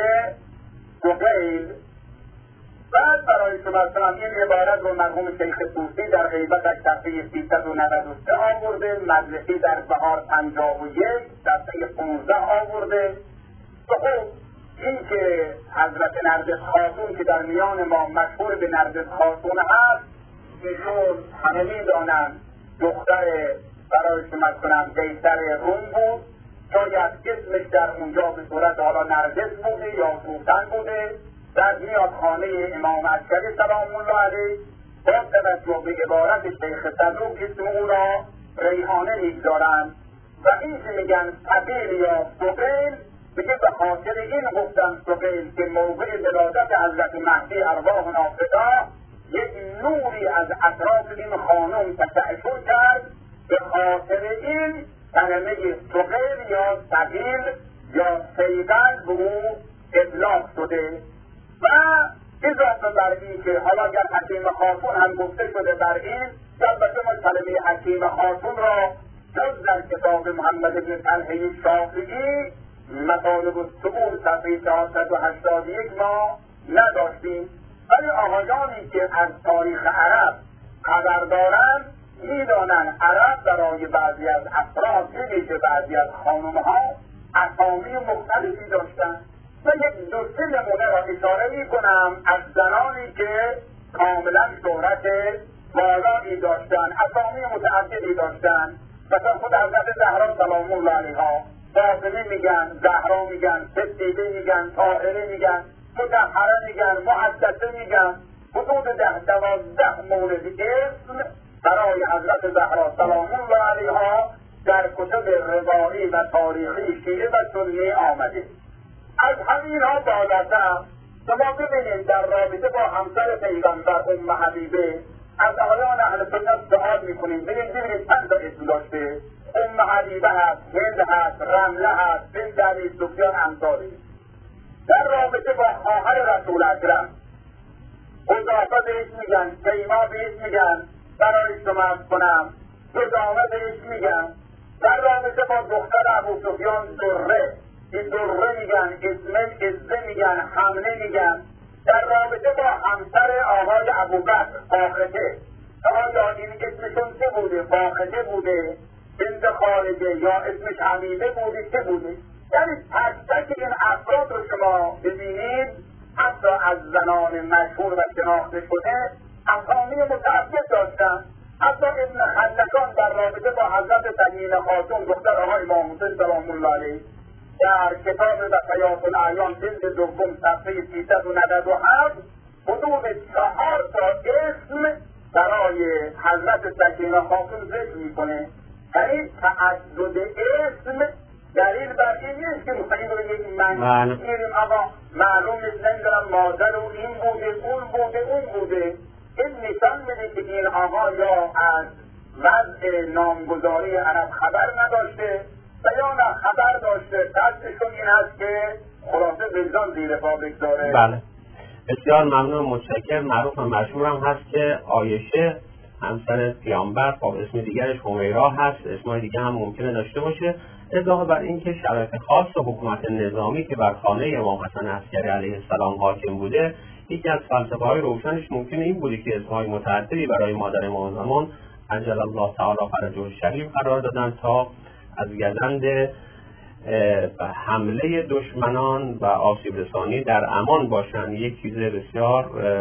سقیل. بعد برای شما مثلا این عبارت رو مرحوم شیخ طوسی در غیبتش صفحه سیصد و نود و سه آورده، مجلسی در بهار پنجاه و یک صفحه پانزده آورده. و خب این که حضرت نرجس خاتون که در میان ما مشهور به نرجس خاتون هست، ایشون همه میدانند دختر برای شما کنم قیصر روم بود، شاید اسمش در اونجا به صورت حالا نرجس بوده یا سوسن بوده. در میاد خانه امام عسکری سلام الله علیه، با توجه به عبارت شیخ صدوق اسم او را ریحانه میگذارند و این که میگن سقیل یا سقیل، میگه به خاطر این گفتن سقیل که موقع ولادت حضرت مهدی ارواحنا فدا یک نوری از اطراف این خانم تشعشع کرد، به خاطر این کلمه سقیل یا سقیل یا سیغل به او اطلاق شده. و اضافه بر این که حالا اگر حکیم خاتون هم گفته شده بر این، البته ما کلمه حکیم خاتون را جز در کتاب محمد بن طلحه شافعی مطالب السئول صفحه چهارصد و هشتاد و یک ما نداشتیم، ولی آقایانی که از تاریخ عرب خبر دارند میدانند عرب برای بعضی از افراد، بویژه بعضی از خانمها اسامی مختلفی داشتند. من یک دو سه نمونه را اشاره می کنم از زنانی که کاملا شهرت بالایی داشتن، اسامی متعددی داشتن. مثلا خود حضرت زهرا سلام الله علیها، فاطمه میگن، زهرا میگن، ستیده میگن، طاهره میگن، مطهره میگن، محدثه میگن. حدود ده دوازده مورد اسم برای حضرت زهرا سلام الله علیها در کتب روایی و تاریخی شیعه و سنی آمده. از همینها بالاتر شما ببینید در رابطه با همسر پیغمبر ام حبیبه از آیان اهل سنت سؤال میکنید، ببینید ببینید چند تا اسم داشته. ام حبیبه هست، هند هست، رمله هست، بنت ابی سفیان امثالی. در رابطه با خواهر رسول اکرم حذافه بهش میگن، تیما بهش میگن، برای شما عرض کنم جدامه بهش میگن. در رابطه با دختر ابو سفیان دره، این دره میگن، اسمه ازده میگن، حمله میگن. در رابطه با همسر آقای ابوبکر فاخته، آیا این اسمشون چه بوده؟ فاخته بوده، بنت خالده، یا اسمش حمیده بوده، چه بوده؟ یعنی تک تک این افراد رو شما ببینید، حتی از زنان مشهور و شناخته شده اسامی متعدد داشتن. حتی ابن خلکان در رابطه با حضرت سکینه خاتون دختر آقای امام حسین سلام الله علیه در کتاب وفیات الاعیان جلد دوم صفحه سیصد و نود و هفت حدود چهار تا اسم برای حضرت سکینه خاتون ذکر میکنه. یعنی تعدد اسم دلیل بر این نیست که مستقیم رو یک من میریم آقا معلوم نیست نمیدونم مادر و این بوده اون بوده اون بوده. این نشان میده که این آقا یا از وضع نامگذاری عرب خبر نداشته و یا نه خبر داشته. قصدشون این هست که خلاصه وجدان زیر پا بگذاره. بله بسیار ممنون، متشکرم. معروف و مشهور هم هست که عایشه همسر پیامبر، خب اسم دیگرش همیرا هست، اسمای دیگه هم ممکنه داشته باشه. اضافه بر این که شرایط خاص و حکومت نظامی که بر خانه امام حسن عسکری علیه السلام حاکم بوده، یکی از فلسفه‌های روشنش ممکنه این بوده که اسمهای متعددی برای مادر امام زمان عجل الله تعالی فرجه الشریف قرار دادن تا از گزند حمله دشمنان و آسیب رسانی در امان باشند. یک چیز بسیار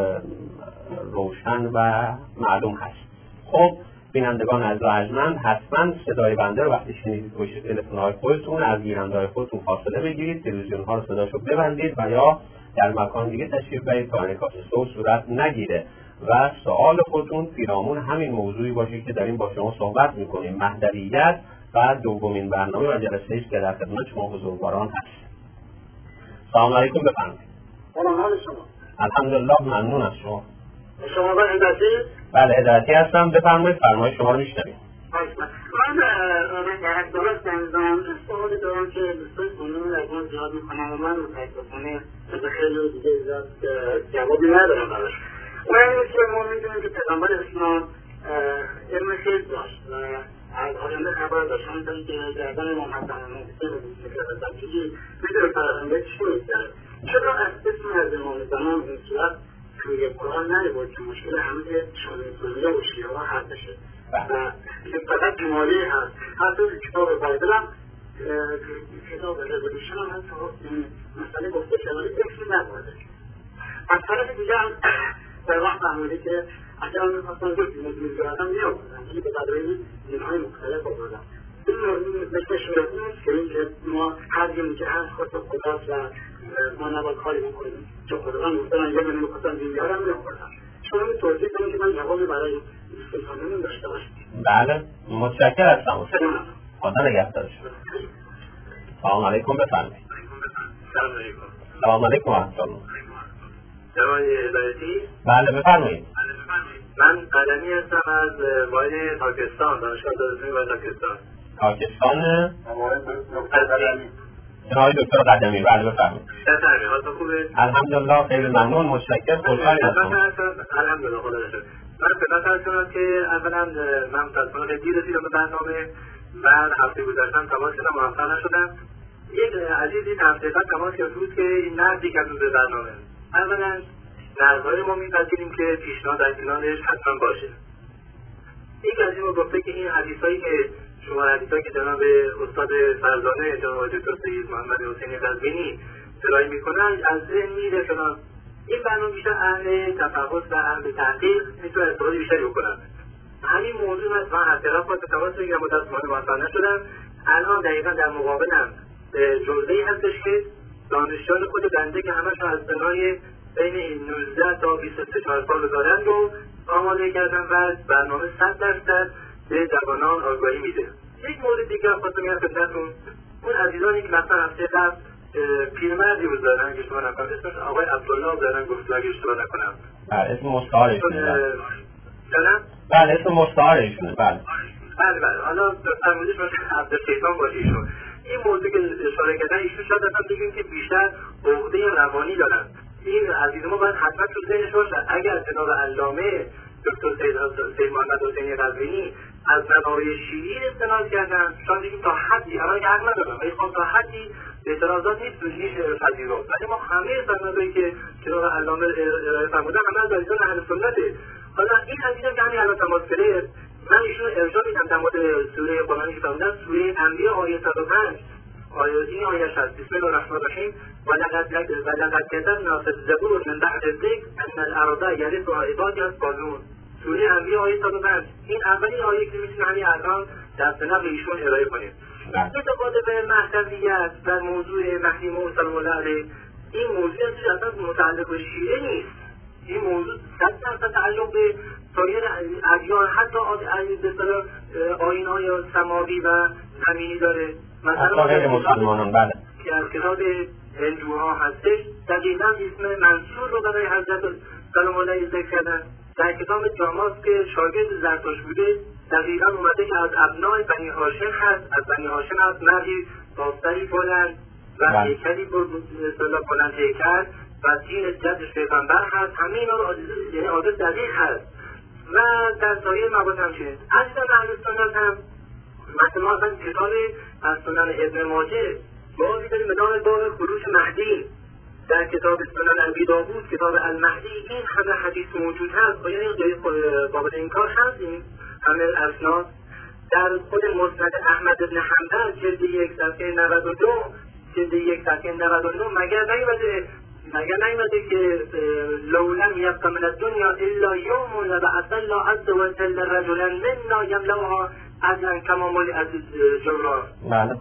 روشن و معلوم هست. خب بینندگان عزیز و ارجمند، حتما صدای بنده رو وقتی شنیدید پشت تلفن‌های خودتون از گیرنده‌های خودتون فاصله بگیرید، تلویزیون‌ها رو صداشو ببندید و یا در مکان دیگه تشریف برید تا انعکاس صوت صورت نگیره و سوال خودتون پیرامون همین موضوعی باشه که داریم با شما صحبت می‌کنیم، مهدویت و دومین برنامه و جلسه است که در خدمت شما بزرگواران هست. سلام علیکم، بفرمایید. سلام علیکم شما. الحمدلله، ممنون از شما. شما با هدایتی؟ بله هدایتی هستم، بفرمایید، فرمایش شما رو میشنویم. من در درست انجام سوالی دارم که دوستان کنون لگان زیاد میکنم و من متاسفانه به خیلی دیگه زیاد جوابی ندارم براش. اون اینه که ما میدونیم که پیغمبر اسلام علم خیلی داشت و از آینده خبر داشت. همونطوری که گردن امام حسن نوشته بود که بچگی میدونه فرزنده چی میکرد. چرا از اسم از امام زمان این صورت توی قرآن نیاورد که مشکل همه شیعه و شیعه ها حل بشه و فقط جمالی هست. حتی کتاب بایبل هم کتاب رزولوشن هم هست این مسئله گفته شده اسم نبوده. از طرف دیگه هم در وقت فهمیده که اگر هم میخواستن دو دین دین جهادم میآوردن یعنی به بدایی دینهای مختلف آوردن. این مثل شورت نیست که این که ما هر دینی که هست خود خداست و ما نباید کاری بکنیم چون خداوند مختلفن یه منی میخواستن دین جهادم میآوردن. شما این توضیح کنید که من جوابی برای استفاده داشته باشم. بله متشکرم هستم. خدا نگهدارش. سلام علیکم، بفرمایید. سلام علیکم. سلام علیکم ورحمة الله. جناب هدایتی؟ بله بفرمایید. من قدمی هستم از واحد پاکستان، دانشگاه دارالعلوم واحد پاکستان. پاکستان؟ جناب دکتر قدمی، بله بفرمایید. چطوری؟ حالتون خوبه؟ الحمدلله خیلی ممنون، متشکرم. خوشحال هستم. الحمدلله خدا رو شکر. من خدمت هستم که اولا من متأسفانه دیر رسیدم به برنامه. بعد هفته گذشتم تماس کردم موفق نشدم. یک عزیزی هفته قبل تماس کرده بود که این نردی کرد به برنامه. اولا نردهای ما می‌پذیریم که پیشنهاد در کنارش حتما باشه. یک از این رو گفته که این حدیثایی که شما حدیثایی که جناب استاد فرزانه جناب دکتر سید محمد حسینی قزوینی ارائه میکنن از ذهن میره فلان. این برنامه بیشتر اهل تفحص و اهل تحقیق میتونه استفاده بیشتری بکنن. همین موضوع هست. من اعتراف با تماس میگیرم متاسفانه موفق نشدم. الان دقیقا در مقابلم جزئی هستش که دانشجویان خود بنده که همشون از سنهای بین نوزده تا بیست و سه سال دارن رو آماده کردن و برنامه صد درصد به جوانان آگاهی میده. یک مورد دیگه هم خواستم میگم خدمتتون، اون عزیزانی که مثلا هفته قبل پیرمردی رو دارن که اشتباه نکنم اسمش آقای عبدالله دارن گفت اگه اشتباه نکنم. بله اسم مستعارشونه. جانم؟ بله اسم مستعارشونه. بله بله بله حالا فرمودش باشه عبدالشیطان باشه ایشون. این موضوع که اشاره کردن ایشون شاید اصلا بگیم که بیشتر عقده روانی دارن. این عزیز ما باید حتما تو ذهنش باشه اگر جناب علامه دکتر سید سید محمد حسینی قزوینی از منابع شیعی استناد کردن، شاید بگیم تا حدی الان که حق ندارم ولی خب تا حدی اعتراضات نیست توش میشه پذیرفت. ولی ما همه سندایی که جناب علامه ارائه فرمودن همه از عزیزان اهل سنته. حالا این عزیزان که همین الان تماس گرفت، من ایشون ارشاد میدم در مورد سوره قرآنی که فرمودن سوره انبیاء آیه صد و پنج آیه این آیه‌اش هست. بسم الله الرحمن الرحیم ولقد ولقد كتبنا في الزبور من بعد الذکر ان الارض یرثها عبادی الصالحون. سوره انبیاء آیه صد و پنج این اولین آیه که میتونیم همین الان در سنت ایشون ارائه کنیم. اعتقاد به مهدویت و موضوع مهدی موعود سلام الله علیه، این موضوع اصلا متعلق به شیعه نیست. این موضوع صد درصد تعلق به سایر ادیان حتی آیین‌های سماوی و زمینی داره. مثلا غیر مسلمانان بله که از کتاب هندوها هستش دقیقاً اسم منصور رو برای حضرت سلام الله علیه ذکر کردن. در کتاب جاماس که شاگرد زرتشت بوده دقیقاً اومده که از ابنای بنی هاشم هست، از بنی هاشم هست، مردی باستری بلند و هیکلی مثلا بلند هیکل و دین جدش پیغمبر هست. همه اینا رو یعنی عادل دقیق هست و در سایر موارد همچنین. اصلا اهل سنت هم مثلا اصلا کتاب از سنن ابن ماجه بازی داریم مدام باب خروج مهدی، در کتاب سنن ابی داوود کتاب المهدی این همه حدیث موجود هست و یعنی بابت این کار هست. این همه اسناد در خود مسند احمد بن حنبل جلد یک صفحه نود و دو جلد یک صفحه نود و نه مگر نیومده مگر نیومده که لولم یبق من الدنیا الا یوم لبعث الله عز و جل رجلا منا یملأها عدلا کما ملئت جورا. بله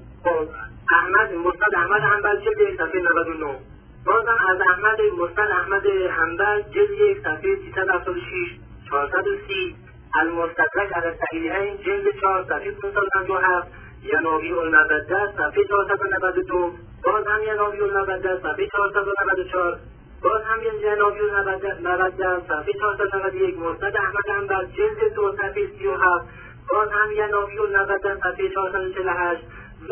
احمد مسند احمد حنبل جلد یک صفحه نود و نه بازم از احمد مسند احمد حنبل جلد یک صفحه سیصد و هفتاد و شش چهارصد و سی المستدرک علی الصحیحین جلد چهار صفحه پانصد و پنجاه و هفت یناوی المودة صفحه چهارصد و نود و دو باز هم یناوی المودة صفحه چهارصد و نود و چهار باز هم یناوی المودة صفحه چهارصد و نود و یک مسند احمد حنبل جلد دو صفحه سی و هفت باز هم یناوی المودة صفحه چهارصد و چهل و هشت و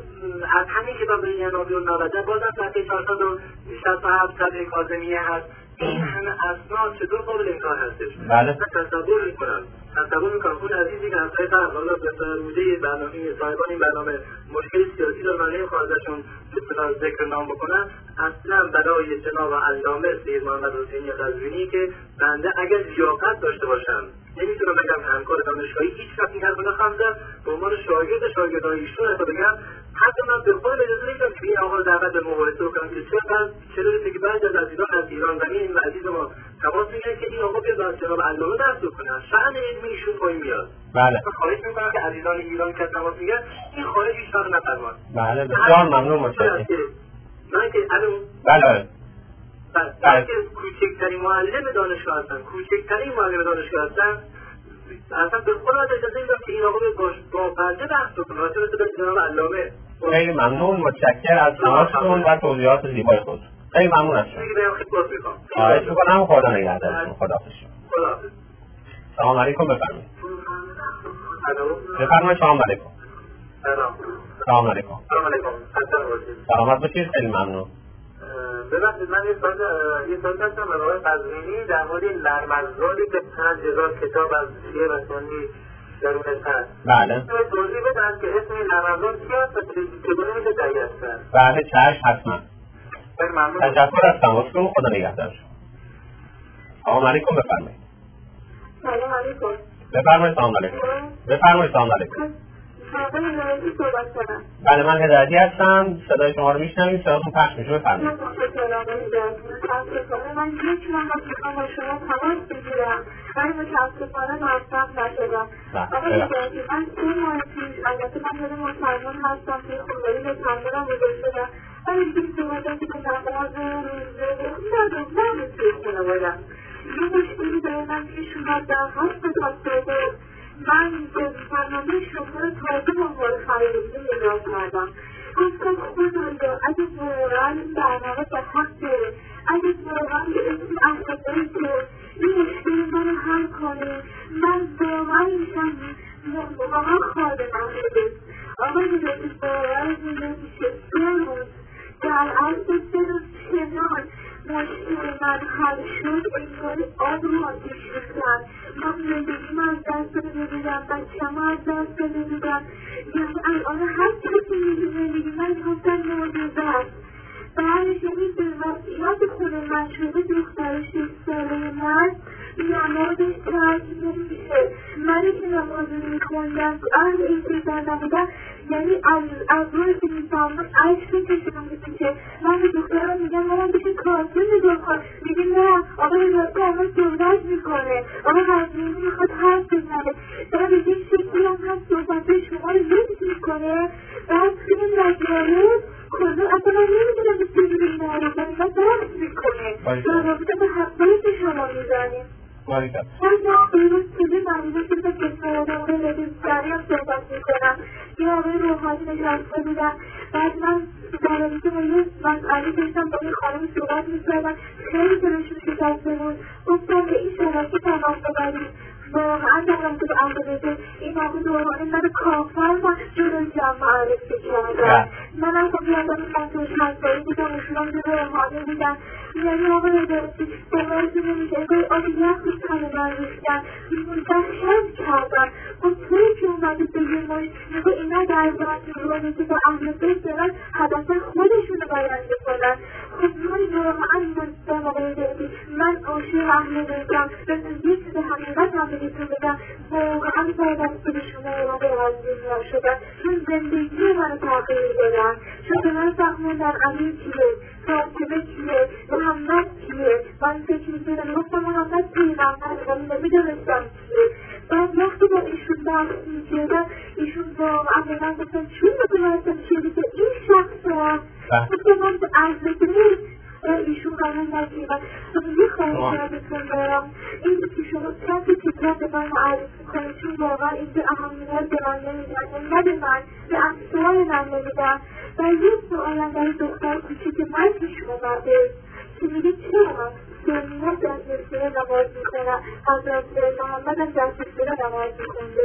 از همین کتاب یناوی المودة باز هم صفحه چهارصد و شصت و هفت صفحه کاظمیه هست. این همه اسناد چطور قابل انکار هستش؟ بله تصور میکنم تصور میکنم اون عزیزی که همسایه فرق حالا به فرموده برنامه صاحبان این برنامه مشکل سیاسی دارن من نمیخوام ازشون به ذکر نام بکنم، اصلا برای جناب علامه سید محمد حسینی قزوینی که بنده اگر لیاقت داشته باشم نمیتونم بگم همکار دانشگاهی هیچ وقت این حرف نخواهم زد به عنوان شاگرد شاگردان ایشون حتی بگم حتی من به خودم اجازه نمیدم که این آقا دعوت به مباحثه بکنم که چرا چرا که بعضی از عزیزان از ایران زمین و عزیز ما تماس میگیرن که این آقا بیاد از جناب علامه درس بکنن شأن علمی ایشون پایین میاد. بله خواهش میکنم که عزیزان ایران که تماس میگیرن این خارج هیچ وقت نفرمان. بله بسیار ممنون متشکرم. من که الان بله بله که کوچکترین معلم دانشگاه هستن کوچکترین معلم دانشگاه هستن اصلا به خودم اجازه میدم که این آقا با برده بحث بکنه راجع به جناب علامه. خیلی ممنون متشکرم از تماستون و توضیحات زیبای خود. خیلی ممنون از شما. دیگه بیام خدمت میکنم. خواهش میکنم خدا نگهدارتون. خداحافظ. خداحافظ. سلام علیکم بفرمایید. الو بفرمایید سلام علیکم. سلام. سلام علیکم. سلام علیکم. حتما باشید. سلامت باشید خیلی ممنون. ببخشید من یه سال یه سال داشتم به آقای قزوینی در مورد لرمزالی که چند هزار کتاب از شیعه و سنی درونش هست. بله. توضیح بدن که اسم این لرمزال چی هست و چگونه میشه دریافت کرد؟ بله چشم حتما. خیلی ممنون. تشکر از تماستون. خدا نگهدار. سلام علیکم بفرمایید. سلام علیکم. بفرمایید سلام علیکم. بفرمایید سلام علیکم. آقای هدایتی صحبت کنم. بله من هدایتی هستم، صدای شما رو میشنویم، صداتون پخش میشه، بفرمایید. من متشکرم آقای هدایتی. متاسفانه من یک ماه میخوام با شما تماس بگیرم ولی متاسفانه موفق نشدم. آقای هدایتی من سه ماه پیش البته من خود مسلمان هستم که خدایی به تمرینم بزرگ شدم ولی دیگه صحبتاتی که نماز روزه ندارم ندارم توی خانوادم یه مشکلی دارم پیش اومد در هفت تا ساده من به برنامه شما رو تازه ماهوار خریدی نگاه کردم گفتم خدایا اگه واقعا این برنامه به حق داره اگه واقعا به اسم احساسایی که این مشکل من رو حل کنه من واقعا میشم واقعا خادمم شده آقای هدایتی واقعا میشه سه روز در عرض سه روز کنار مشکل من حل شد انگار آب رو آتیش ریختن من زندگیم از دست داده بودم بچه‌م از دست داده بودم یعنی الان هر کسی میگه زندگی من گفتن معجزه است بعدش یعنی به وضعیت خود من شده دختر شش ساله من نمازش ترک نمیشه منی که نماز میخوندم اهل استیزار نبودم یعنی از روی که میفهمم عشق میکشم میشه من به دخترم میگم منم بشه کارتون نگاه کن میگه نه آقا هدایتی همه صحبت میکنه آقا حضیمی میخواد حرف بزنه دارم به یک شکلی هم هم صحبت شما رو یکی میکنه بعد این مجاله کلو اصلا من نمیدونم به چیزی این معرفت و درست میکنه در رابطه به حقایی که شما میزنیم من ما بیروز چیزی مریضه که به کسایده اون لبیزگری هم صحبت میکنم یه آقای روحانی نشسته بودم بعد من در رابطه با یه مسئله داشتم با یه خانم صحبت میکردم خیلی دلشون شکسته بود گفتم به این شرایطی تماس ببرید واقعا در رابطه به اندازه این آقای روحانی من کافر و جلوی جمع معرفی کردم منم خب یادم پنجاه و چند سالی بودم ایشونم جلوی روحانی بودم یعنی آقای هدایتی باورتون نمیشه انگار آب یخ رو تن من ریختن دهشت کردم خب توی که اومده به یه ماش میگه اینا در زمان که با اهل بیت دارن هدف خودشون رو بیان میکنن خب من واقعا مستم آقای هدایتی من عاشق اهل بیتم یه چیز حقیقت هم بهتون بگم واقعا باید از خود شما اومده عزیز شدن چون زندگی من تغییر دادن چون به من فهموندن علی کیه فاطمه کیه محمد کیه من فکر می‌کردم گفتم محمد پیغمبر ولی نمی‌دونستم کیه بعد وقتی با ایشون بحث می‌کردم ایشون واقعا به من گفتن چون نمی‌دونستم چیزی که این شخص را گفتم من به اهل نیست ایشون قانون نگیرم یه خواهی کردتون دارم این که شما چند کتاب به من معرفی کنید چون واقعا این که اهمیت به من نمیدن نه به من به امثال من نمیدن و یه سوالم برای دختر کوچیک من پیش اومده که میگه چرا سنیت در مسیره نماز میکنه حضرت محمد هم در مسیره نماز میکنده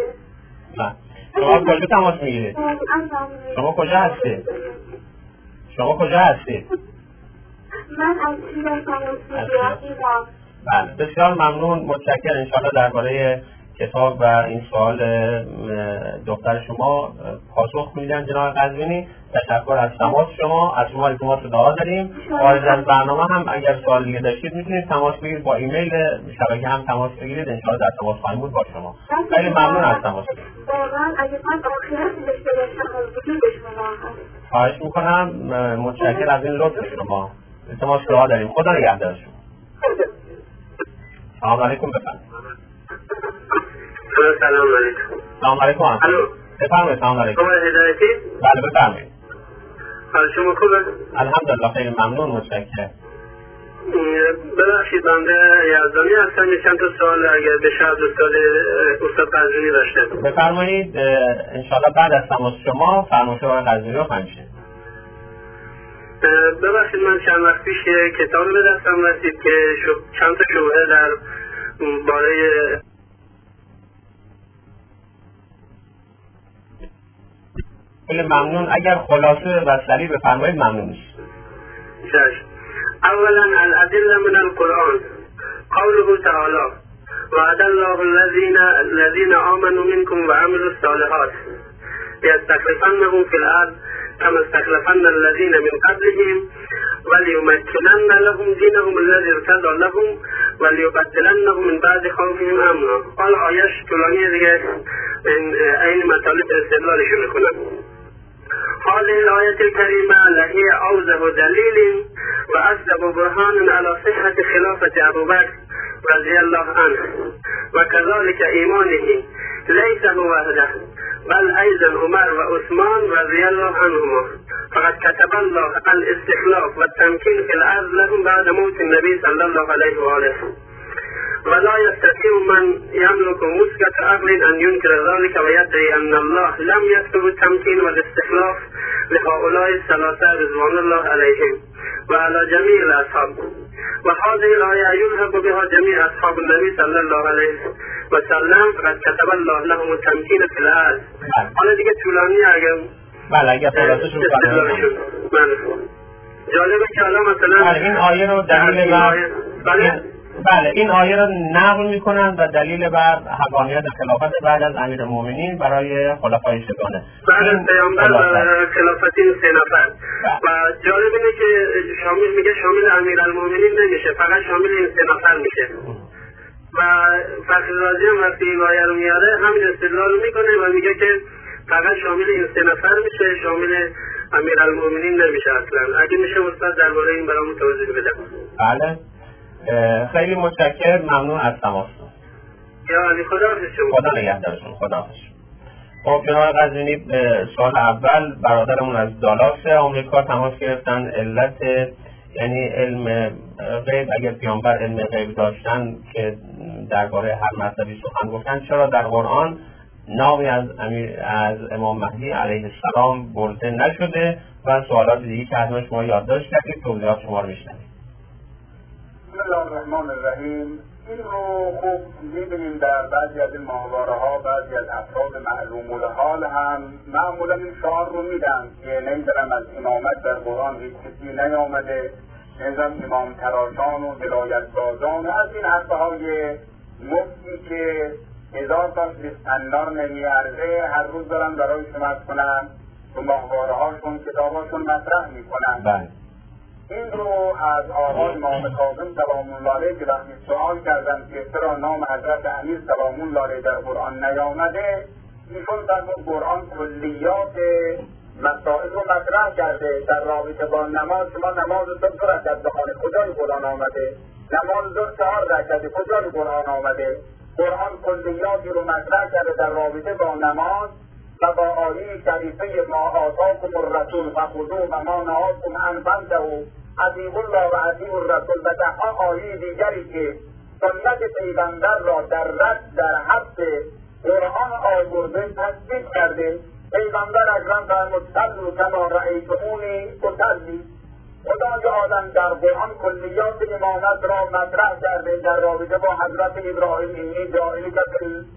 شما کجا تماس میگیرید؟ شما کجا هستید؟ شما کجا هستید؟ من از شیراز تماس میگیرم ایران. بله بسیار ممنون متشکرم انشاءالله درباره کتاب و این سوال دختر شما پاسخ میدن جناب قزوینی. تشکر از تماس شما از شما التماس دعا داریم. خارج از برنامه هم اگر سوال دیگه داشتید میتونید تماس بگیرید با ایمیل شبکه هم تماس بگیرید انشاءالله در تماس خواهیم بود با شما. خیلی ممنون از تماس. واقعا اگه من آخرت داشته باشم وجود شما هست. خواهش میکنم متشکر از این لطف شما. التماس دعا داریم. خدا نگهدار شما. سلام علیکم بفرمایید. سلام علیکم. سلام علیکم. الو. بفرمایید. سلام علیکم. شما هدایتی؟ بله بفرمایید. حال شما خوبه؟ الحمدلله خیلی ممنون متشکرم. ببخشید بنده یزدانی هستم چند تا سوال اگر بشه از استاد استاد قزوینی داشتم. بفرمایید انشاءالله بعد از تماس شما فرمایش آقای قزوینی رو خواهیم ببخشید من چند وقت پیش کتابی به دستم رسید که چند تا شبهه در باره خیلی ممنون. اگر خلاصه و سریع بفرمایید ممنون میشم. چشم. اولا الادله من القرآن قوله تعالی وعد الله الذين الذين آمنوا منكم وعملوا الصالحات ليستخلفنهم في الأرض كما استخلفن الذين من قبلهم وليمكنن لهم دينهم الذي ارتضى لهم وليبدلنهم من بعد خوفهم امنا. حالا آیش طولانی دیگه این این مطالب استدلالشون میکنن. هذه الآية الكريمة لهي أوضح دليل وأسلب برهان على صحة خلافة أبو بكر رضي الله عنه وكذلك إيمانه ليس هو وحده بل أيضا عمر وعثمان رضي الله عنهما فقد كتب الله الاستخلاف والتمكين في الأرض لهم بعد موت النبي صلى الله عليه وآله ولا يستطيع من يملك مسكة عقل أن ينكر ذلك ويدعي أن الله لم يكتب التمكين والاستخلاف لهؤلاء الثلاثة رضوان الله عليهم وعلى جميع الأصحاب. وهذه الآية يلحق بها جميع أصحاب النبي صلى الله عليه وسلم فقد كتب الله لهم التمكين في الأرض. حالا دیگه طولانی اگر بله اگر خلاصشون بله جالبه که الان مثلا بله این آیه رو دلیل بله بله این آیه را نقل میکنن و دلیل بر حقانیت خلافت بعد از امیرالمومنین برای خلفای سگانه بعد از پیامبر و خلافت این سه نفر. و جالب اینه که شامل میگه شامل امیرالمومنین نمیشه، فقط شامل این سه نفر میشه. و فخر رازی هم وقتی این آیه رو میاره همین استدلال رو میکنه و میگه که فقط شامل این سه نفر میشه، شامل امیرالمومنین نمیشه اصلا. اگه میشه استاد درباره این برامون توضیح بده. بله خیلی متشکرم، ممنون از تماستون. یا علی خدا حافظ شما. خدا نگهدارتون. خدا حافظ. خب جناب قزوینی سوال اول برادرمون از دالاس آمریکا تماس گرفتن. علت یعنی علم غیب، اگر پیامبر علم غیب داشتن که درباره هر مطلبی سخن گفتن، چرا در قرآن نامی از امیر از امام مهدی علیه السلام برده نشده؟ و سوالات دیگه که از شما یادداشت کردید توضیحات شما رو میشنوید. بسم الله الرحمن الرحیم. این رو خوب میبینیم در بعضی از این ماهواره ها بعضی از افراد معلوم الحال هم معمولا این شعار رو میدن که نمیدونم از امامت در قرآن هیچ چیزی نیامده، نمیدونم امام تراشان و ولایت سازان و از این حرفه های مفتی که هزار تا بستندار نمیارزه هر روز دارن برای شما کنن و ماهواره هاشون کتاباشون مطرح میکنن. بله. این رو از آقای امام کاظم سلام الله علیه که وقتی سوال کردن که چرا نام حضرت امیر سلام الله علیه در قرآن نیامده، ایشون در قرآن کلیات مسائل رو مطرح کرده. در رابطه با نماز شما نماز دو دو رکعت بخوانید، کجای قرآن آمده؟ نماز دو چهار رکعت، کجای قرآن آمده؟ قرآن کلیاتی رو مطرح کرده در رابطه با نماز و با آیه شریفه ما آتاکم الرسول فخذوه و ما نهاکم عنه فانتهوا اطیعوا الله و اطیعوا الرسول و ده آیه دیگری که سنت پیغمبر را در رد در حق قرآن آورده تصدیق کرده. پیغمبر اکرم فرمود صلوا کما رأیتمونی اصلی. خدای عالم در قرآن کلیات امامت را مطرح کرده در رابطه با حضرت ابراهیم اینی جاعلی که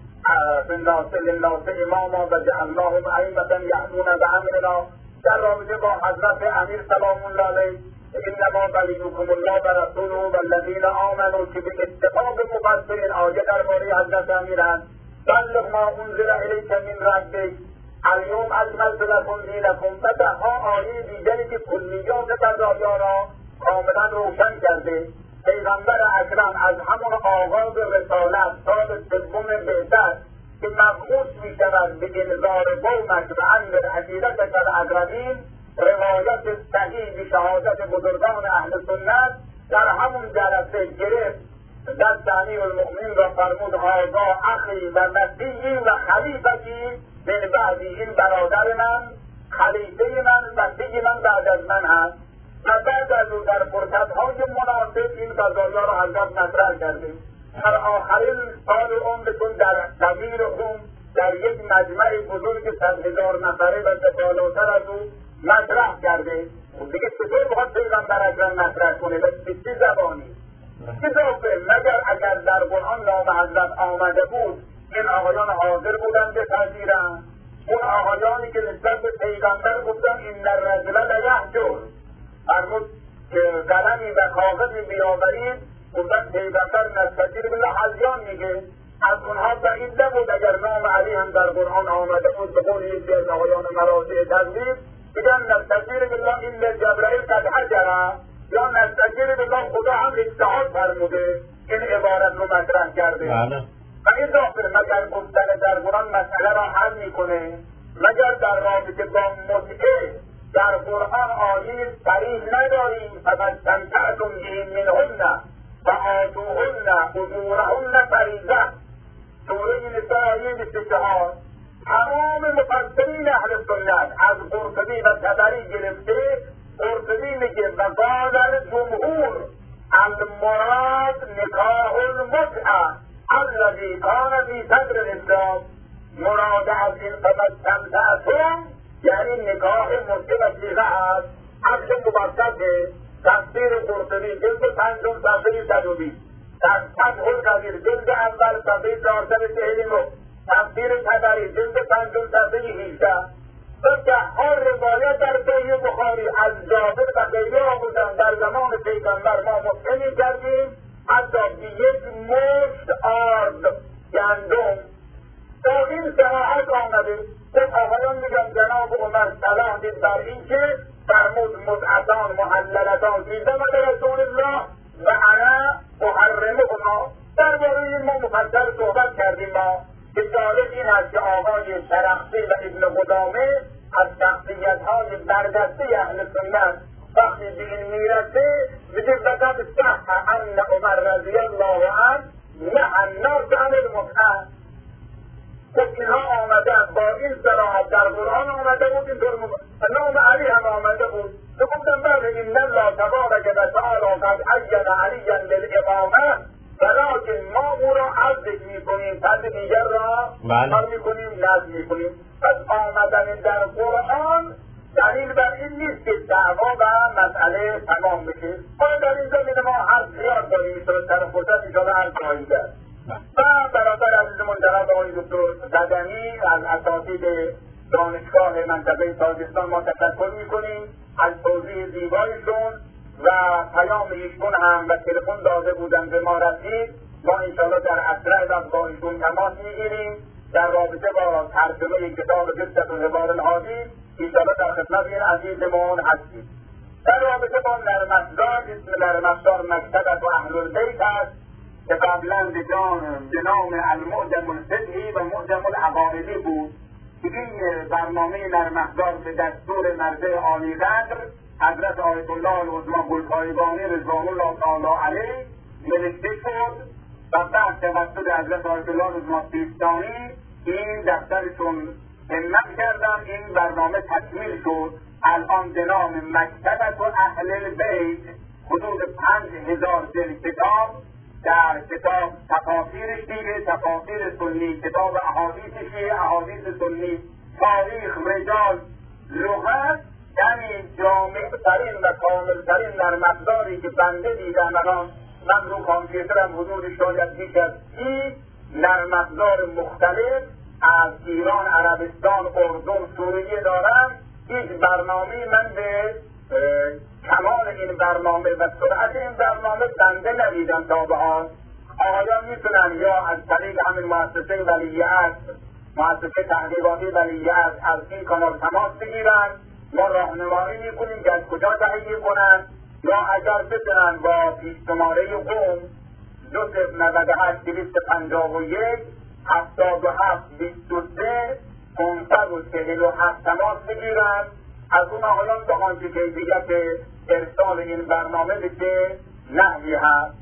الناس للناس اماما و جعلناهم ائمة یهدون بامرنا. در رابطه با حضرت امیر سلام الله علیه انما ولیکم الله و رسوله و الذین آمنوا که به اتفاق مفسرین آیه درباره حضرت امیر هست. بلغ ما انزل الیک من ربک اليوم اکملت لکم دینکم و دهها آیه دیگری که کلیات قضایا را کاملا روشن کرده. پیغمبر اکرم از همون آغاز رسالت سال سوم بعثت که مبعوث می شود به انذار قومش و انذر عشیرتک الاقربین، روایت صحیح به شهادت بزرگان اهل سنت در همون جلسه گرفت دست امیرالمؤمنین را فرمود هذا اخی و نبیی و خلیفتی من بعدی. این برادر من، خلیفه من، نبی من بعد از من هست. و بعد از او در فرصت‌های مناسب این قضایا را حضرت مطرح کردیم. در آخرین سال عمرتون در دبیر روم در یک مجمع بزرگ صد هزار نفره و بالاتر از او مطرح کرده. دیگه چطور باید پیغمبر اکرم مطرح کنه و به چه زبانی؟ اضافه مگر اگر در قرآن نام حضرت آمده بود این آقایان حاضر بودن بپذیرند. اون آقایانی که نسبت به پیغمبر گفتن این الرجل لیهجر، فرمود که قلمی و کاغذی بیاورید، گفتن پیغمبر نستجیر بالله هذیان میگه. از اونها بعید نبود اگر نام علی هم در قرآن آمده بود به قول یکی از آقایان مراجع تقلید بگن نستجیر بالله این جبرائیل قد حجره یا نستجیر بالله خدا هم اجتهاد فرموده. این عبارت رو مطرح کرده. و اضافه مگر گفتن در قرآن مسئله را نکنه مگر در رابطه با متعه در قرآن آیه صریح نداریم فمستمتعتم به منهن فآتوهن اجورهن فریضه سوره نساء آیه بیست و چهار. تمام مفسرین اهل سنت از قرطبی و طبری گرفته قرطبی میگه و قال الجمهور المراد نکاح المتعه الذی کان فی صدر الاسلام. مراد از این فمستمتعتم یعنی نکاح متعه و صیغه است. عکس مبسطه تفسیر قرطبی جلد پنجم صفحه صد و بیست، فتح القدیر جلد اول صفحه چهارصد و چهل و نه، تفسیر طبری جلد پنجم صفحه هجده و ده ها روایت در صحیح بخاری از جابر و غیره آمدن در زمان پیغمبر ما مطمئن کردیم حتی به یک مشت آرد گندم با این صراحت آمده. خب آقایان میگم جناب عمر صلاح دید بر این که فرمود متعتان محللتان فی زمن رسول الله و انا محرمهما. درباره ما مفصل صحبت کردیم. ما که جالب این است که آقای شرقی و ابن قدامه از شخصیت‌های برجسته اهل سنت وقتی به این میرسه میگه وقد صح ان عمر رضی الله عنه نهی الناس عن المتعه. خب اینها آمدن با این صراحت در قرآن آمده بود، اینطور نام علی هم آمده بود. تو گفتم بله ان الله تبارک و تعالی قد عین علیا للامامه ولکن ما او را عزل میکنیم فرد دیگر را حل میکنیم نزد میکنیم. پس آمدن در قرآن دلیل بر این نیست که دعوا و مسئله تمام بشه. حالا در این زمینه ما هر خیار داریم میتونه سر فرصت ایشالا هر خواهیم کرد. و برادر عزیزمون جناب آقای دکتر زدنی از اساتید دانشگاه منطقه تاجیکستان ما تشکر میکنیم از توضیح زیبایشون و پیام ایشون هم و تلفن داده بودن به ما رسید. ما انشاءالله در اسرع وقت با ایشون تماس میگیریم در رابطه با ترجمه کتاب قصة الحبار الهادی. انشاءالله در خدمت این عزیزمون هستیم. در رابطه با نرم‌افزار اسم نرم‌افزار مکتبت و اهل البیت است که قبلا به نام المعجم الفقهی و معجم العقائدی بود. این برنامه نرم‌افزار به دستور مرجع عالی قدر حضرت آیت الله العظمی بلقایگانی رضوان الله تعالی علیه نوشته شد و بعد توسط حضرت آیت الله العظمی سیستانی این دفترشون همت کردن. این برنامه تکمیل شد. الان به نام مکتبت و اهل البیت حدود پنج هزار جلد کتاب در کتاب تفاسیر شیعه، تفاسیر سنی، کتاب احادیث شیعه، احادیث سنی، تاریخ، رجال، لغت، یعنی جامع‌ترین و کاملترین نرم‌افزاری که بنده دیدم. الان من رو کامپیوترم حدود شاید بیش از سی نرم‌افزار مختلف از ایران، عربستان، اردن، سوریه دارم. هیچ برنامه من به کمال این برنامه و سرعت این برنامه بنده ندیدم تا به آن. آقایان میتونن یا از طریق همین مؤسسه ولیعهد، مؤسسه تحقیقاتی ولیعهد از این کانال تماس بگیرن. ما راهنمایی میکنیم که از کجا تهیه کنن یا اگر بتونن با پیش شماره قوم دو صفر نود و هشت دویست پنجاه و یک هفتاد و هفت بیست و سه پانصد و چهل و هفت تماس بگیرن. از اون آقایان به آنچه کیفیت ارسال این برنامه به چه نحوی هست.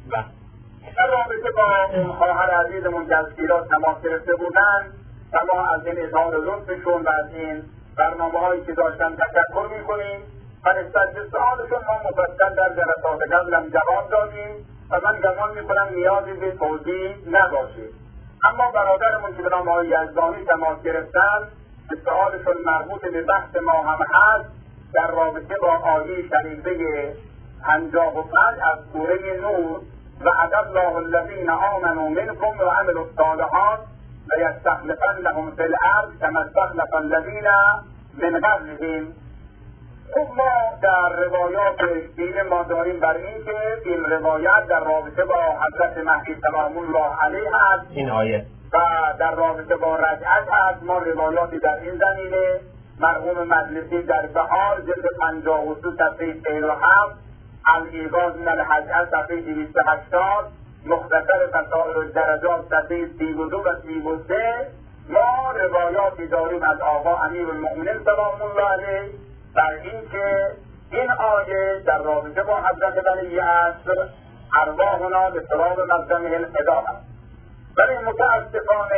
در رابطه با اون خواهر عزیزمون که از شیراز تماس گرفته بودن و ما از این اظهار لطفشون و از این برنامه هایی که داشتن تشکر میکنیم و نسبت به سؤالشون ما مفصل در جلسات قبلم جواب دادیم و من گمان میکنم نیازی به توضیح نباشه. اما برادرمون که به نام آقای یزدانی تماس گرفتن که سؤالشون مربوط به بحث ما هم هست در رابطه با آیه شریفه پنجاه و پنج از سوره نور و عد الله الذین آمنوا منکم و عملوا الصالحات و یستخلفنهم فی الارض کما استخلف الذین من قبلهم. خب ما در روایات دین ما داریم بر این که این روایت در رابطه با حضرت مهدی سلام الله علیه هست این آیه و در رابطه با رجعت هست. ما روایاتی در این زمینه مرحوم مجلسی در بهار جلد پنجاه و دو صفحه چهل و هفت، الایقاظ من الحجه صفحه دویست و هشتاد، مختصر فضائل الدرجات صفحه سی و دو و سی و سه ما روایاتی داریم از آقا امیرالمؤمنین سلام الله علیه بر این که این آیه در رابطه با حضرت ولی عصر ارواحنا به سراغ مقدمه الفدا است. ولی متاسفانه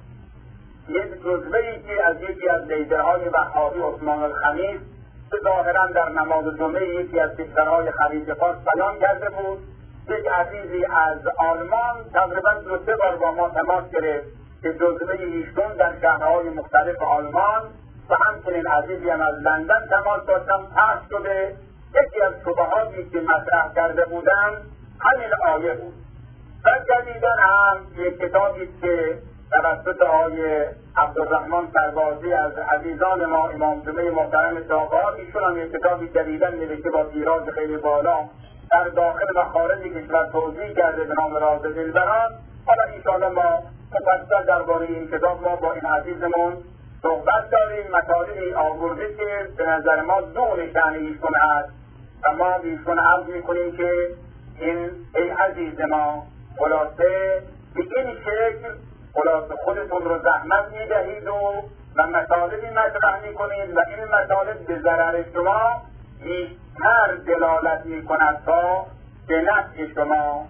یک جزوه‌ای که از یکی از لیدرهای وهابی عثمان الخمیس که ظاهرا در نماز جمعه یکی از کشورهای خلیج فارس بیان کرده بود، یک عزیزی از آلمان تقریبا دو سه بار با ما تماس گرفت که جزوه ایشون در شهرهای مختلف آلمان و همچنین عزیزی هم از لندن تماس داشتم پخش شده. یکی از شبهاتی که مطرح کرده بودم همین آیه بود. و جدیداً هم یک کتابی که توسط آقای عبدالرحمن سربازی از عزیزان ما امام جمعه محترم شاهکار، ایشون هم یک کتابی جدیداً نوشته با تیراژ خیلی بالا در داخل و خارج کشور توضیح کرده به نام راز دلبران. حالا انشاءالله ما مفصل درباره این کتاب ما با این عزیزمون صحبت داریم. مطالبی آورده که به نظر ما دور شأن ایشون هست و ما به ایشون عرض میکنیم که این ای عزیز ما خلاصه به این شکل خلاصه خودتون رو زحمت میدهید و و مطالبی مطرح میکنید و این مطالب به ضرر شما بیشتر دلالت میکند تا به نفع شما.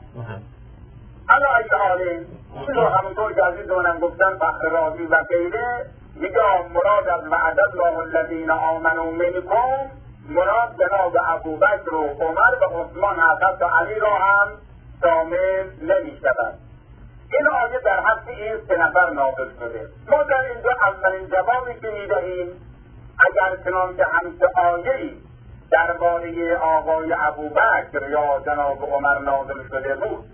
اما اگه حاله این رو همونطور که عزیزانم گفتن فخر رازی و غیره میگه مراد از وعد الله الذین آمنوا منکم، مراد جناب ابوبکر و عمر و عثمان حضرت علی را هم شامل نمیشود. این آیه در حق این سه نفر نازل شده. ما در اینجا اولین جوابی که میدهیم اگر چنانکه همچه آیه‌ای درباره آقای ابوبکر یا جناب عمر نازل شده بود،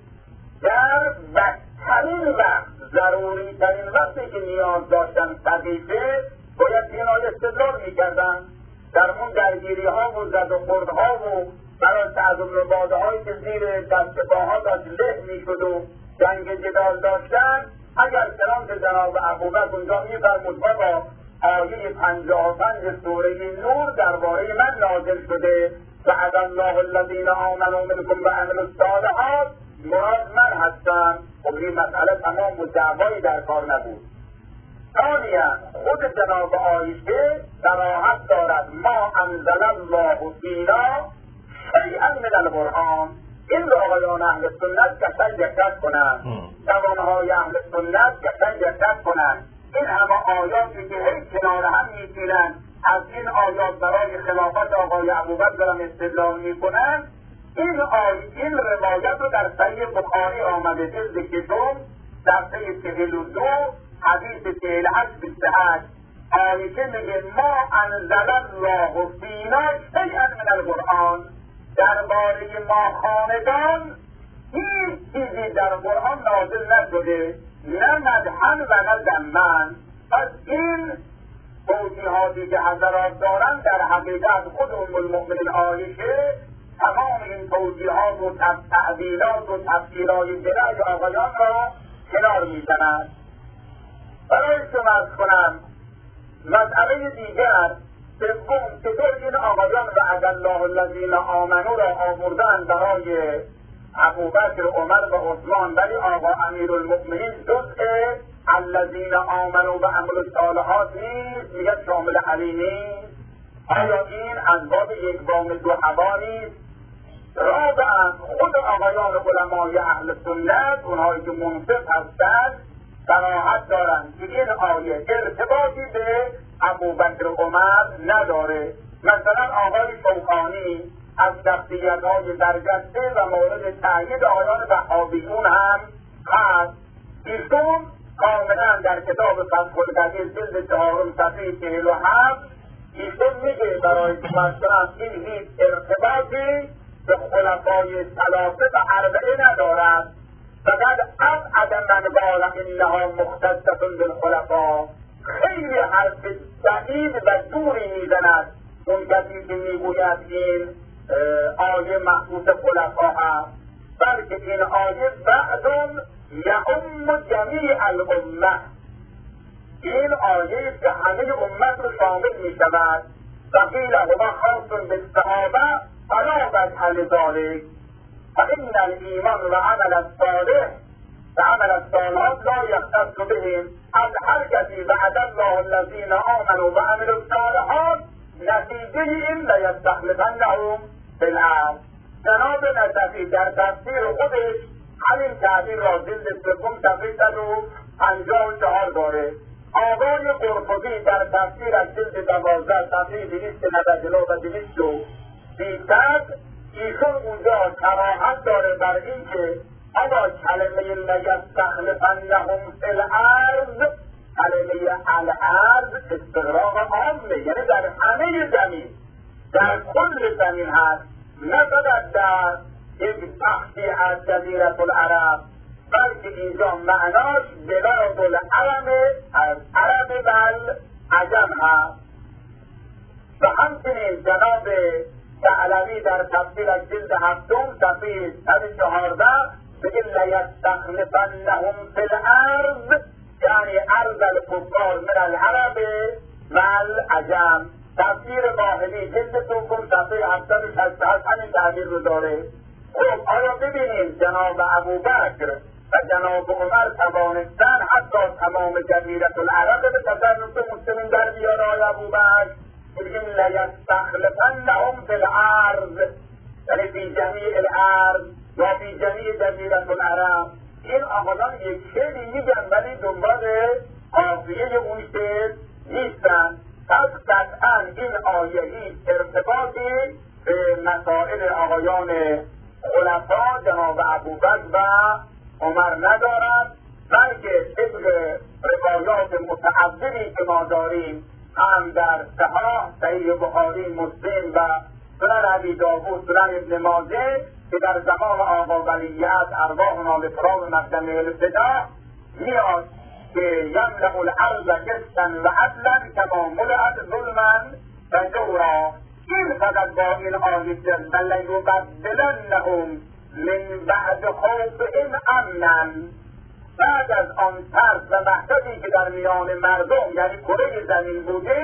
در بدترین وقت ضروری ترین وقتی که نیاز داشتن صدیقه باید این آیه استدلال میکردن. در اون درگیری ها و زد و خورد ها و برای تعظیم رباده هایی که زیر دست پاها داشت له میشد و جنگ جدال داشتن، اگر چنانکه جناب ابوبکر اونجا میفرمود بابا آیه پنجاه و پنج سوره نور درباره من نازل شده وعد الله الذین آمنوا منکم و عملوا الصالحات، مراد من هستم. خب این مسئله تمام و دعوایی در کار نبود. ثانیا خود جناب عایشه صراحت دارد ما انزل الله فینا شیئا من القرآن. این رو آقایان اهل سنت قشنگ دقت کنند، جوانهای اهل سنت قشنگ دقت کنند. این همه آیاتی که هیچ کنار هم میگیرند از این آیات برای خلافت آقای ابوبکر هم استدلال میکنند. این آیه این روایت رو در صحیح بخاری آمده جلد کدوم صفحه چهل و دو حدیث چهل و هشت بیست و هشت آیه میگه ما انزل الله فینا شیئا من القرآن، درباره ما خاندان هیچ چیزی در قرآن نازل نشده، نه مدحن و نه ذمن. پس این توضیحاتی که حضرات دارن در حقیقت خود ام المؤمنین عایشه تمام این توضیحات و تعبیرات و تفسیرهای برای آقایان را کنار میزنند. برای شما ارز کنم مسئله دیگر سوم چطور این آقایان وعد الله الذین آمنوا را آوردن برای ابوبکر عمر و عثمان، ولی آقا امیرالمؤمنین جزء الذین آمنوا و عملوا الصالحات نیست، میگه شامل علی نیست. آیا این از باب یک وام دو هوا نیست؟ رابعا خود آقایان علمای اهل سنت اونهایی که منصف هستند صراحت دارند که این آیه ارتباطی به ابوبکر عمر نداره. مثلا آقای شوکانی از شخصیت‌های برجسته و مورد تأیید آیان وهابیون هم هست. ایشون کاملا در کتاب فتح القدیر جلد چهارم صفحه چهل و هفت ایشون میگه برای مثلا این هیچ ارتباطی به خلفای ثلاثه و اربعه ندارد. فقط ابعد من قال انها مختصة بالخلفاء، خیلی حرف بعید و دوری میزند اون کسی که میگوید این آیه مخصوص خلفا هست، بلکه این آیه بعدون یعم جمیع الامه، این آیه که همه امت رو شامل میشود. وقیل هما خاص بالصحابه فلا وجه لذلک فان الایمان و عمل الصالح فعمل الصالحات لا يختص بهم. از هر کسی وعد الله الذین آمنوا و عملوا الصالحات نتیجه این لیستخلفنهم فی الارض. جناب نصفی در تفسیر خودش همین تعبیر را جلد سوم صفحه صد و پنجاه و چهار داره. آقای قرطبی در تفسیر از جلد دوازده صفحه دویست و نود و نه و دویست و سیصد ایشون اونجا صراحت داره بر این که اما کلمه لیستخلفنهم فی الارض، کلمه الارض استغراق عامه، یعنی در همه زمین، در کل زمین هست، نه فقط در یک بخشی از جزیره العرب، بلکه اینجا معناش بلاد العرب از عرب بل عجم هست. و همچنین جناب ثعلبی در تفسیر از جلد هفتم صفحه صد و چهارده بگه لیستخلفنهم فی الارض، یعنی ارض الکفار من العرب و العجم. تفسیر واحدی جلد دوم صفحه هفتصد و شصت و هشت همین تعبیر رو داره. خب آیا ببینیم جناب ابوبکر و جناب عمر توانستن حتی تمام جزیره العرب به تصرف مسلمین در بیاره؟ آیا ابوبکر بگیم لیستخلفنهم فی الارض، یعنی فی جمیع الارض یا فی جمیع جزیره العرب. این آقایان یک شعری میگن ولی دنبال قافیه اون شعر نیستن. پس قطعا این آیه هیچ ارتباطی به مسائل آقایان خلفا جناب ابوبکر و عمر ندارد، بلکه طبق روایات متعددی که ما داریم هم در صحاح صحیح بخاری، مسلم و سنن ابی داوود، سنن ابن ماجه که در زمان آقا ولیعت ارواحنا لفرام مقدم الفدا میاد که یملأ الارض قسطا و عدلا کما ملئت ظلما و جورا. این فقط با این آیه جل لیبدلنهم من بعد خوفهم امنا، بعد از آن ترس و وحشتی که در میان مردم یعنی کره زمین بوده،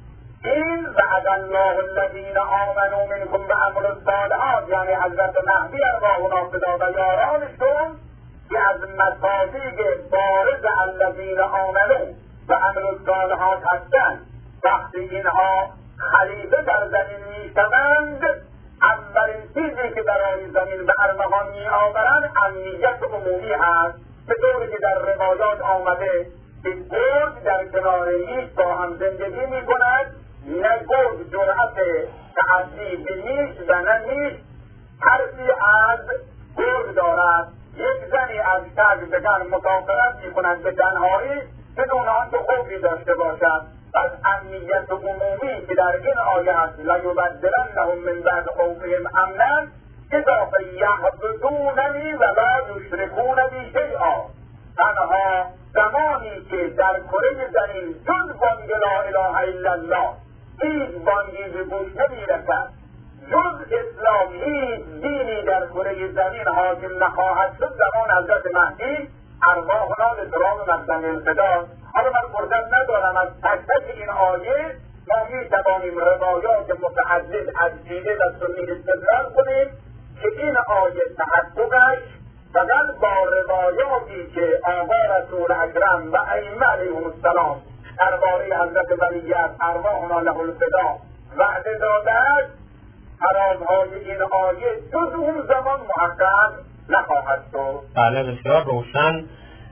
این وعد الله الذین آمنوا منکم و عملوا الصالحات، یعنی حضرت مهدی ارواحنا فدا و یارانشون که از مصادیق بارز الذین آمنوا و عملوا الصالحات هستند. وقتی اینها خلیفه در زمین میشوند، اولین چیزی که برای زمین به ارمغان میآورند امنیت عمومی هست، به طوری که در روایات آمده که گرگ در کنار میش با هم زندگی میکند، نه گرگ جرأت تعدی به میش و نه میش ترسی از گرگ دارد. یک زنی از شرق به در مسافرت میکند به تنهایی بدون آنکه خوفی داشته باشد. پس امنیت عمومی که در این آیه است لیبدلنهم من بعد خوفهم امنا اضافه یعبدوننی و لا یشرکون بی شیئا، تنها زمانی که در کره زمین جز بانگ لا اله الا الله هیچ بانگی به گوش نمیرسد، جز اسلام هیچ دینی در کره زمین حاکم نخواهد شد، زمان حضرت مهدی ارواحنا لترام مقدم الفدا. حالا من فرصت ندارم از تک تک این آیه ما می توانیم روایات متعدد از شیعه و سنی استدلال کنیم که این آیه تحققش فقط با روایاتی که آقا رسول اکرم و ائمه علیهم السلام درباره حضرت ولیعت ارواحنا له الفدا وعده دادند، فرازهای این آیه جز اون زمان محقق نخواهد شد. بله بسیار روشن.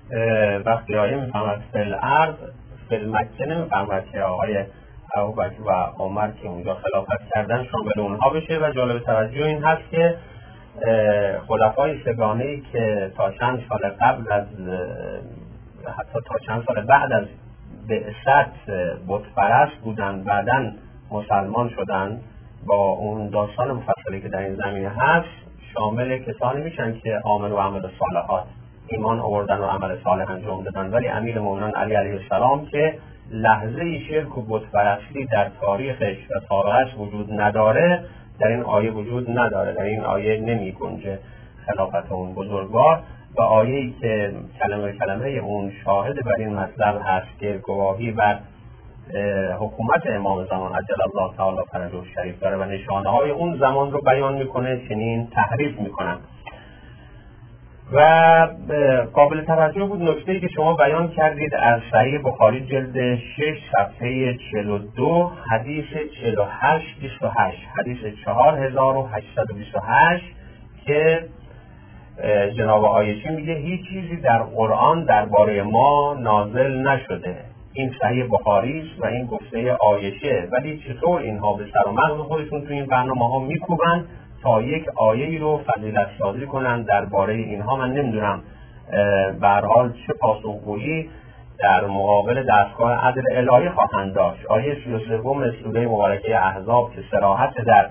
وقتی آیه میفهمد فی الارض فی المکه نمیفهمد که آقای ابوبکر و عمر که اونجا خلافت کردن شامل اونها بشه. و جالب توجه این هست که خلفای سگانه‌ای که تا چند سال قبل از حتی تا چند سال بعد از بعثت بت پرست بودن، بعداً مسلمان شدن، با اون داستان مفصلی که در این زمینه هست شامل کسانی میشن که آمن و عمل صالحات، ایمان آوردن و عمل صالح انجام دادن. ولی امیرالمومنین علی علیه السلام که لحظه شرک و بت پرستی در تاریخش و تاریخش وجود نداره، در این آیه وجود نداره، در این آیه نمی گنجه خلافت اون بزرگوار. و آیه‌ای که کلمه کلمه اون شاهد بر این مطلب هست که گواهی بر حکومت امام زمان عجل الله تعالی فرجه الشریف داره و نشانه های اون زمان رو بیان میکنه، چنین تحریف میکنن. و قابل توجه بود نکته‌ای که شما بیان کردید از صحیح بخاری جلد شش صفحه چهل و دو حدیث چهل و هشت بیست و هشت حدیث چهار هزار و هشتصد و بیست و هشت که جناب عایشی میگه هیچ چیزی در قرآن درباره ما نازل نشده. این صحیح بخاری است و این گفته عایشه، ولی چطور اینها به سر و مغز خودشون تو این برنامه‌ها میکوبن تا یک آیه‌ای رو فضیلت سازی کنن درباره اینها؟ من نمیدونم به هر حال چه پاسخگویی در مقابل دستگاه عدل الهی خواهند داشت. آیه سی و سوم سوره مبارکه احزاب که صراحت در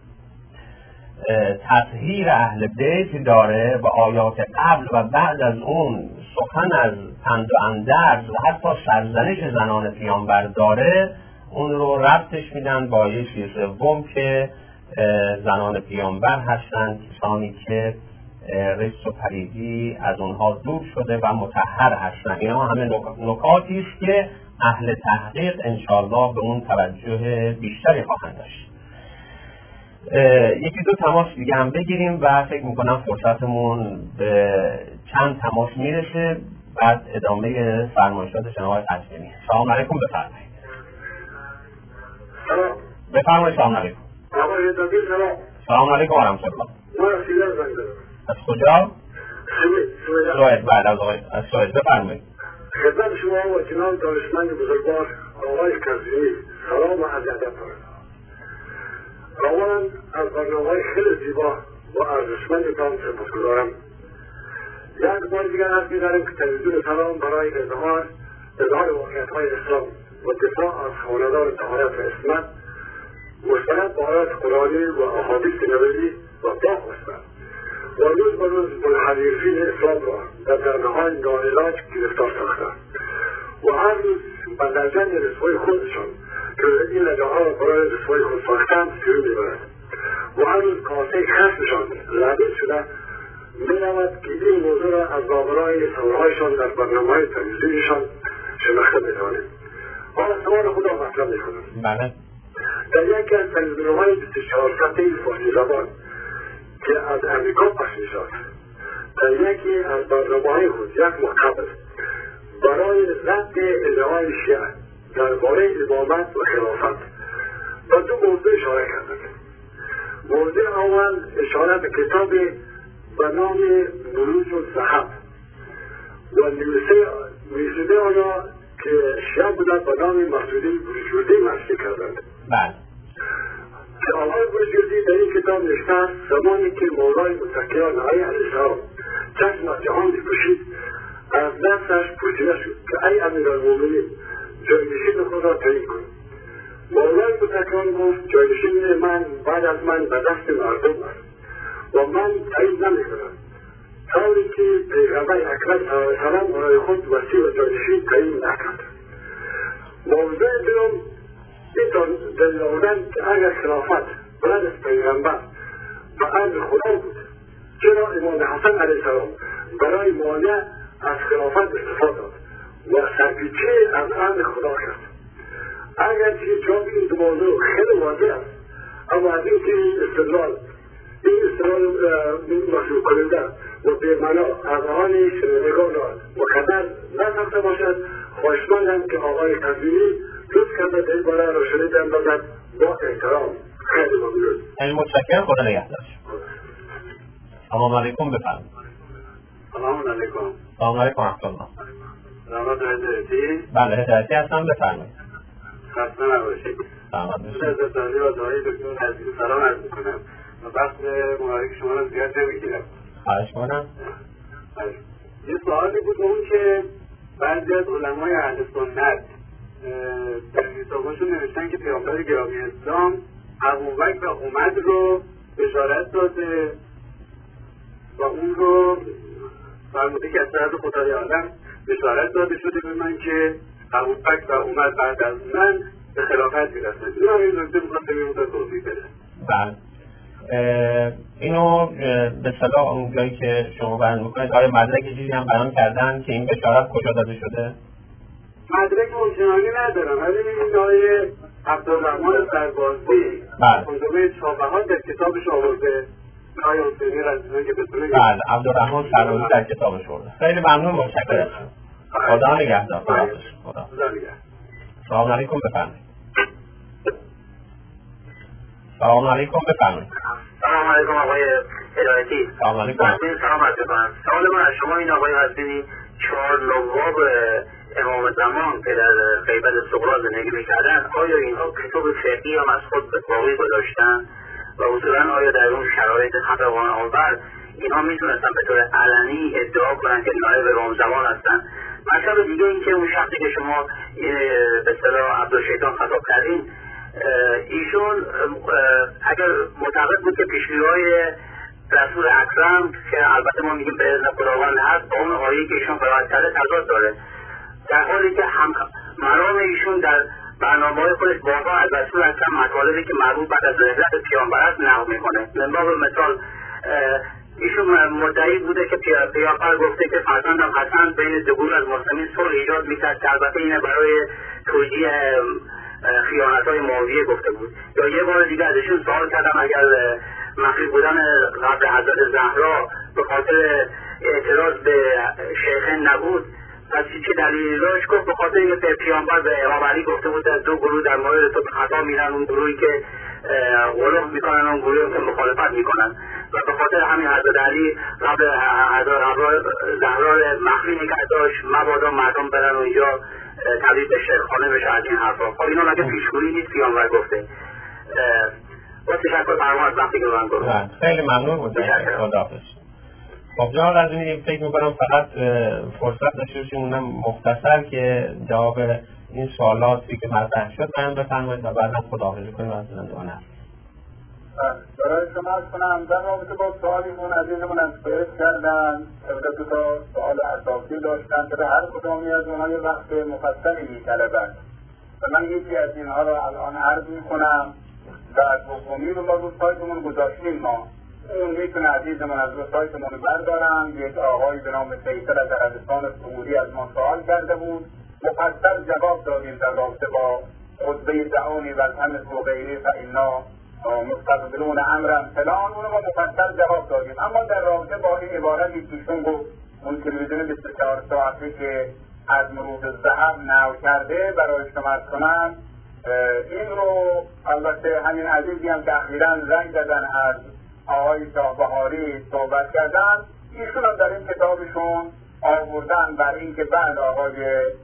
تطهیر اهل بیت داره و آیات قبل و بعد از اون سخن از پند و اندرز و حتی سرزنش زنان پیامبر داره، اون رو ربطش میدن با آیه سی و سوم که زنان پیامبر هستند کسانی که رجس و پلیدی از اونها دور شده و مطهر هستند. اینا همه نکاتی است که اهل تحقیق انشاءالله به اون توجه بیشتری خواهند داشت. یکی دو تماس دیگه هم بگیریم و فکر میکنم فرصتمون به چند تماس میرسه، بعد ادامه فرمایشات جناب قاسمی. سلام علیکم، بفرمایید. سلام. بفرمایید. سلام علیکم. آقای دبیر سلام. سلام علیکم و رحمت الله. ما سیلر زنگ دارم. از کجا؟ سوئد. سوئد. سوئد. بعد از آقای از سوئد بفرمایید. خدمت شما و جناب دانشمند بزرگوار آقای کاظمی سلام و عرض ادب دارم. اولا از برنامه‌های خیلی زیبا و ارزشمندتان سپاسگزارم. یک بار دیگر عرض می‌دارم که تلویزیون سلام برای اظهار اظهار واقعیت‌های اسلام و دفاع از خانه‌دار طهارت و عصمت مستند با آیات قرآنی و احادیث نبوی و پاک است و روز به روز منحرفین اسلام را در درنهای ناعلاج گرفتار ساخته و هر روز به لجن رسوای خودشان که این لجنها را برای رسوای خود ساختند سیرو میبرد و هر روز کاسه خشمشان لبیل شده میرود که این موضوع را از بابرای سوالهایشان در برنامه‌های تلویزیونشان شناخته بدانید. حالا سوال خود را مطرح میکنم. بله. در یکی از تلویزیون‌های بیست و چهار ساعته فارسی زبان که از امریکا پخش می‌شود، در یکی از برنامه‌های خود یک مقابل برای رد ادعای شیعه درباره امامت و خلافت و دو موضوع اشاره کردند. موضوع اول اشاره به کتاب به نام بروج الذهب و نویسنده آنها که شیعه بودند به نام مسعودی بروجردی معرفی کردند. بله. که آقای بروجردی در این کتاب نوشته است زمانی که مولای متقیان علیه السلام چشم از جهان می‌پوشید از نفسش پرسیده شد که ای امیرالمؤمنین جایگزین خود را تعیین کن. مولای متقیان گفت جایگزین من بعد از من به دست مردم است و من تعیین نمی‌کنم طوری که پیغمبر اکرم صلی الله علیه وسلم برای خود وصی و جایگزین تعیین نکرد. موضوع دوم این دلیل آوردن که اگر خلافت بعد از پیغمبر به امر خدا بود، چرا امام حسن علیه السلام برای مانع از خلافت استفاده داد و سرپیچی از امر خدا کرد؟ اگرچه جواب این دو موضوع خیلی واضح است، اما از این که این استدلال این استدلال محسوب کننده و به معنا از آن شنوندگان را مقدر نساخته باشد، خواهشمندم که آقای کاظمی لطف کرده در این باره روشنی بیندازد. با احترام. خیلی ممنون. خیلی متشکرم. خدا نگهدارش. سلام علیکم، بفرمایید. سلام علیکم. سلام علیکم و رحمت الله. جناب هدایتی؟ بله هدایتی هستم، بفرمایید. خسته نباشید. سلامت باشید. از دستانی و دعای دکتر عزیز سلام عرض می‌کنم و وقت مبارک شما را زیاد نمی‌گیرم. خواهش کنم. یه سوالی بود اون که بعضی از علمای اهل سنت در کتاباشون نوشتن که پیامبر گرامی اسلام ابوبکر و عمر رو بشارت داده و اون رو فرموده که از طرف خدای عالم بشارت داده شده به من که ابوبکر و عمر بعد از من به خلافت میرسند. این هم این نکته میخواد به میمون توضیح بده. بله. اینو به صلاح اون جایی که شما بیان میکنید آیا مدرک چیزی هم بیان کردن که این بشارت کجا داده شده؟ مدرک اورجینالی ندارم، ولی این آقای عبدالرحمن سربازی منظومه چاپه‌ها در کتابش آورده آقای حسینی رزیزی که بتونه. بله عبدالرحمن سرایی در کتابش برده. خیلی ممنون متشکرم. خدا نگهدار. خدا. خدا نگهدار. سلام علیکم بفرمایید. سلام علیکم بفرمایید. سلام علیکم آقای هدایتی. سلام علیکم. سلام علیکم. سوال من از شما این آقای حسینی چهار نواب امام زمان که در غیبت صغرا زندگی میکردن آیا اینها کتاب فقهی هم از خود به باقی گذاشتن و اصولا آیا در اون شرایط خفقان آور اینها میتونستن به طور علنی ادعا کنن که نایب امام زمان هستن؟ مطلب دیگه این که اون شخصی که شما به اصطلاح عبدالشیطان خطاب کردین ایشون اگر معتقد بود که پیشگویی‌های رسول اکرم که البته ما میگیم به اذن خداوند هست با اون آیه‌ای که ایشون قرائت کرده تضاد داره، در حالی که هم مرام ایشون در برنامه‌های خودش بارها از رسول اکرم مطالبی که مربوط بعد از نزدیک پیامبر است نقل میکنه. من باب مثال ایشون مدعی بوده که پیامبر گفته که فرزندم حسن بین دو گروه از مسلمین صلح ایجاد میکرد که البته اینه برای توجیه خیانت‌های معاویه گفته بود. یا یه بار دیگه ازشون سوال کردم اگر مخفی بودن قبر حضرت زهرا به خاطر اعتراض به شیخین نبود پس چه دلیلی داشت؟ گفت به خاطر اینکه پیامبر به امام علی گفته بود در دو گروه در مورد تو خطا میرن، اون گروهی که غلو میکنن اون گروهی که مخالفت میکنن و به خاطر همین حضرت علی قبل حضرت زهرا مخفی نگه داشت مبادا مردم برن و اینجا تبدیل به شیخخانه بشه از این حرفا. خب اینا مگه پیشگویی نیست پیامبر گفته؟ با تشکر فرما از وقتی که من گفتم. خیلی ممنون متشکرم. خداحافظ. خب جناب رضوی فکر میکنم فقط فرصت داشته باشیم اونم مختصر که جواب این سوالاتی که مطرح شد بیان بفرمایید و بعدا خداحافظی کنیم از زندگان هست. برای شما از کنم در رابطه با سوالیمون عزیزمون از فهرست کردن دو تا سوال اساسی داشتن که به هر کدامی از اونها یه وقت مفصلی می‌طلبند و من یکی از اینها رو الان عرض میکنم و دومی رو با روزسایتمون گذاشتیم ما اون میتونه عزیزمون از روزسایتمون بردارم. یک آقای به نام فیصل از عربستان سعودی از ما سوال کرده بود، مفصل جواب دادیم در رابطه با خطبه دعونی و التمس و غیره فإنا مستقبلون امرم فلان، اونو ما مفصل جواب دادیم. اما در رابطه با این عبارتی که ایشون گفت اون تلویزیون بیست و چهار ساعته که از مرود الذهب نو کرده برای شما از کنم این رو البته همین عزیزی هم که اخیراً زنگ دادن از آقای شاهبهاری صحبت کردن، ایشون هم در این کتابشون آوردن بر این که بعد آقای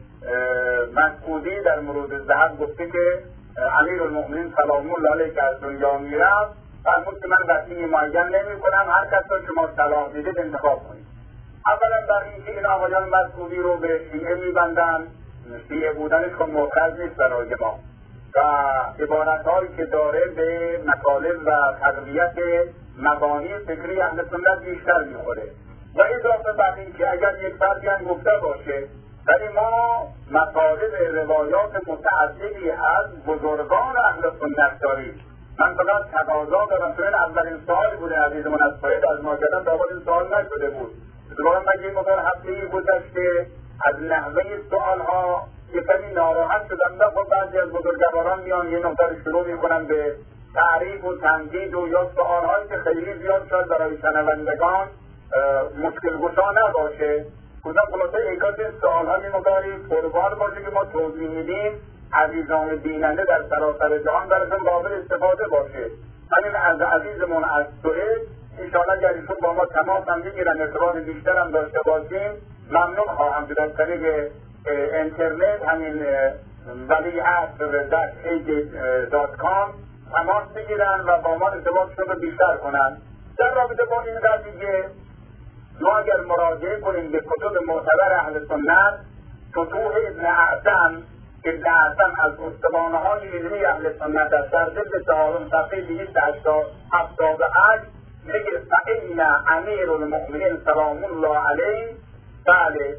مسعودی در مورد الذهب گفته که امیر المؤمنین سلام الله علیه که از دنیا میرفت فرمود که من وسیع معین نمی کنم، هر کس را شما صلاح دیدید انتخاب کنید. اولا در این که این آقایان مسعودی رو به شیعه میبندن، شیعه بودنش که معترض نیست برای ما و عبارتهایی که داره به مطالب و تقویت مبانی فکری اهل سنت بیشتر میخوره و اضافه بر این که اگر یک فردی هم گفته باشه ولی ما مطالب روایات متعددی از بزرگان اهل سنت داریم. من فقط تقاضا دارم چون اولین سوالی بوده عزیزمون از فاید از ما کردن تا این سوال نشده بود. اتفاقا من یک مقدار هفته‌ای گذشته از نحوه سوالها یه کمی ناراحت شدم. خب بعضی از بزرگواران میان یه نقطه شروع میکنن به تعریف و تنقید و یا سوالهایی که خیلی زیاد شد برای شنوندگان مشکل گشا نباشه. کدام خلاصه ایکات این سوالها می مقداری پربار باشه که ما توضیح میدیم عزیزان بیننده در سراسر جهان براشون قابل استفاده باشه. همین از عزیزمون از سوئد انشاءالله اگر ایشون با ما تماس هم بگیرن ارتباط بیشتر هم داشته باشیم ممنون خواهم بود از طریق اینترنت همین ولی عصر دات ایجی دات کام تماس بگیرن و با ما ارتباطشون رو بیشتر کنن. در رابطه با این قضیه ما اگر مراجعه کنیم به کتب معتبر اهل سنت، فتوح ابن اعظم ابن اعظم از استوانه‌های علمی اهل سنت است در جلد چهارم صفحه دویست هفتاد و هشت میگه فإن امیر المؤمنین سلام الله علیه بله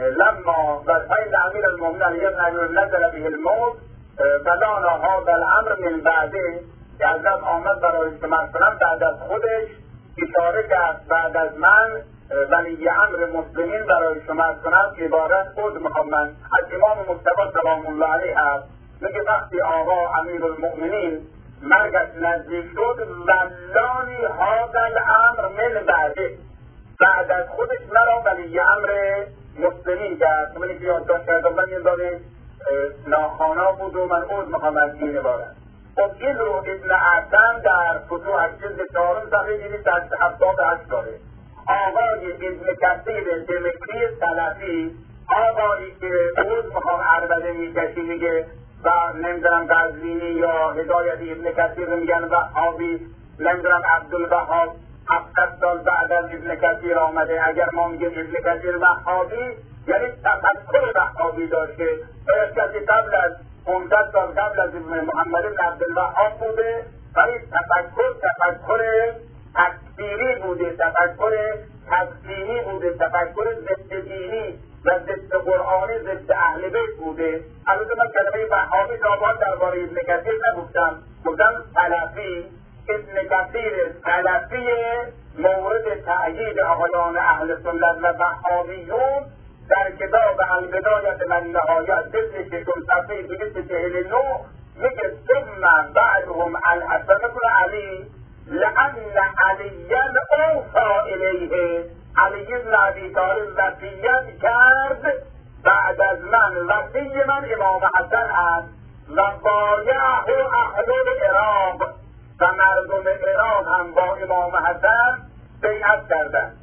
لما فإن امیر المؤمنین علیه نزل به الموت فلان هذا الامر من بعده که از آمد برای سماع کنم بعد از خودش اشاره کرد بعد از من ولی امر مسلمین برای شما کنم که عبارت خود میخوام من از امام مصطفی سلام الله علیه هست. میگه وقتی آقا امیر المؤمنین مرگش نزدیک شد ولانی هذا الامر من بعده، بعد از خودش مرا ولی امر مسلمین کرد. من که یادداشت کردم من یه داره ناخوانا بود و من عوض میخوام از این عبارت. خب این رو ابن اعظم در فتوح جلد چهارم صفحه دویست و هفتاد و هشت داره. آقای ابن کثیر دمشقی سلفی، آقایی که عوض میخوام عربده میکشی میگه و نمیدونم قزوینی یا هدایت ابن کثیر میگن وهابی، نمیدونم عبدالوهاب هفتاد سال بعد از ابن کثیر آمده. اگر ما میگیم ابن کثیر وهابی یعنی تفکر وهابی داشته، باید کسی قبل از پانصد سال قبل از محمد بن عبدالوهاب بوده، ولی تفکر تفکر تکفیری بوده، تفکر تکفیری بوده، تفکر ضد دینی و ضد قرآنی، ضد اهل بیت بوده. البته من کلمه وهابی تا درباره ابن کثیر نگفتم، گفتم سلفی. ابن کثیر سلفی مورد تأیید آقایان اهل سنت و وهابیون در کتاب البدایة و النهایة جلد ششم صفحه دویست و چهل و نه میگه ثم بعدهم الحسن بن علی لأن علیا اوصى الیه، علی بن ابی طالب وصیت کرد بعد از من، وصی من امام حسن است و بایعه اهل العراق و مردم عراق هم با امام حسن بیعت کردند.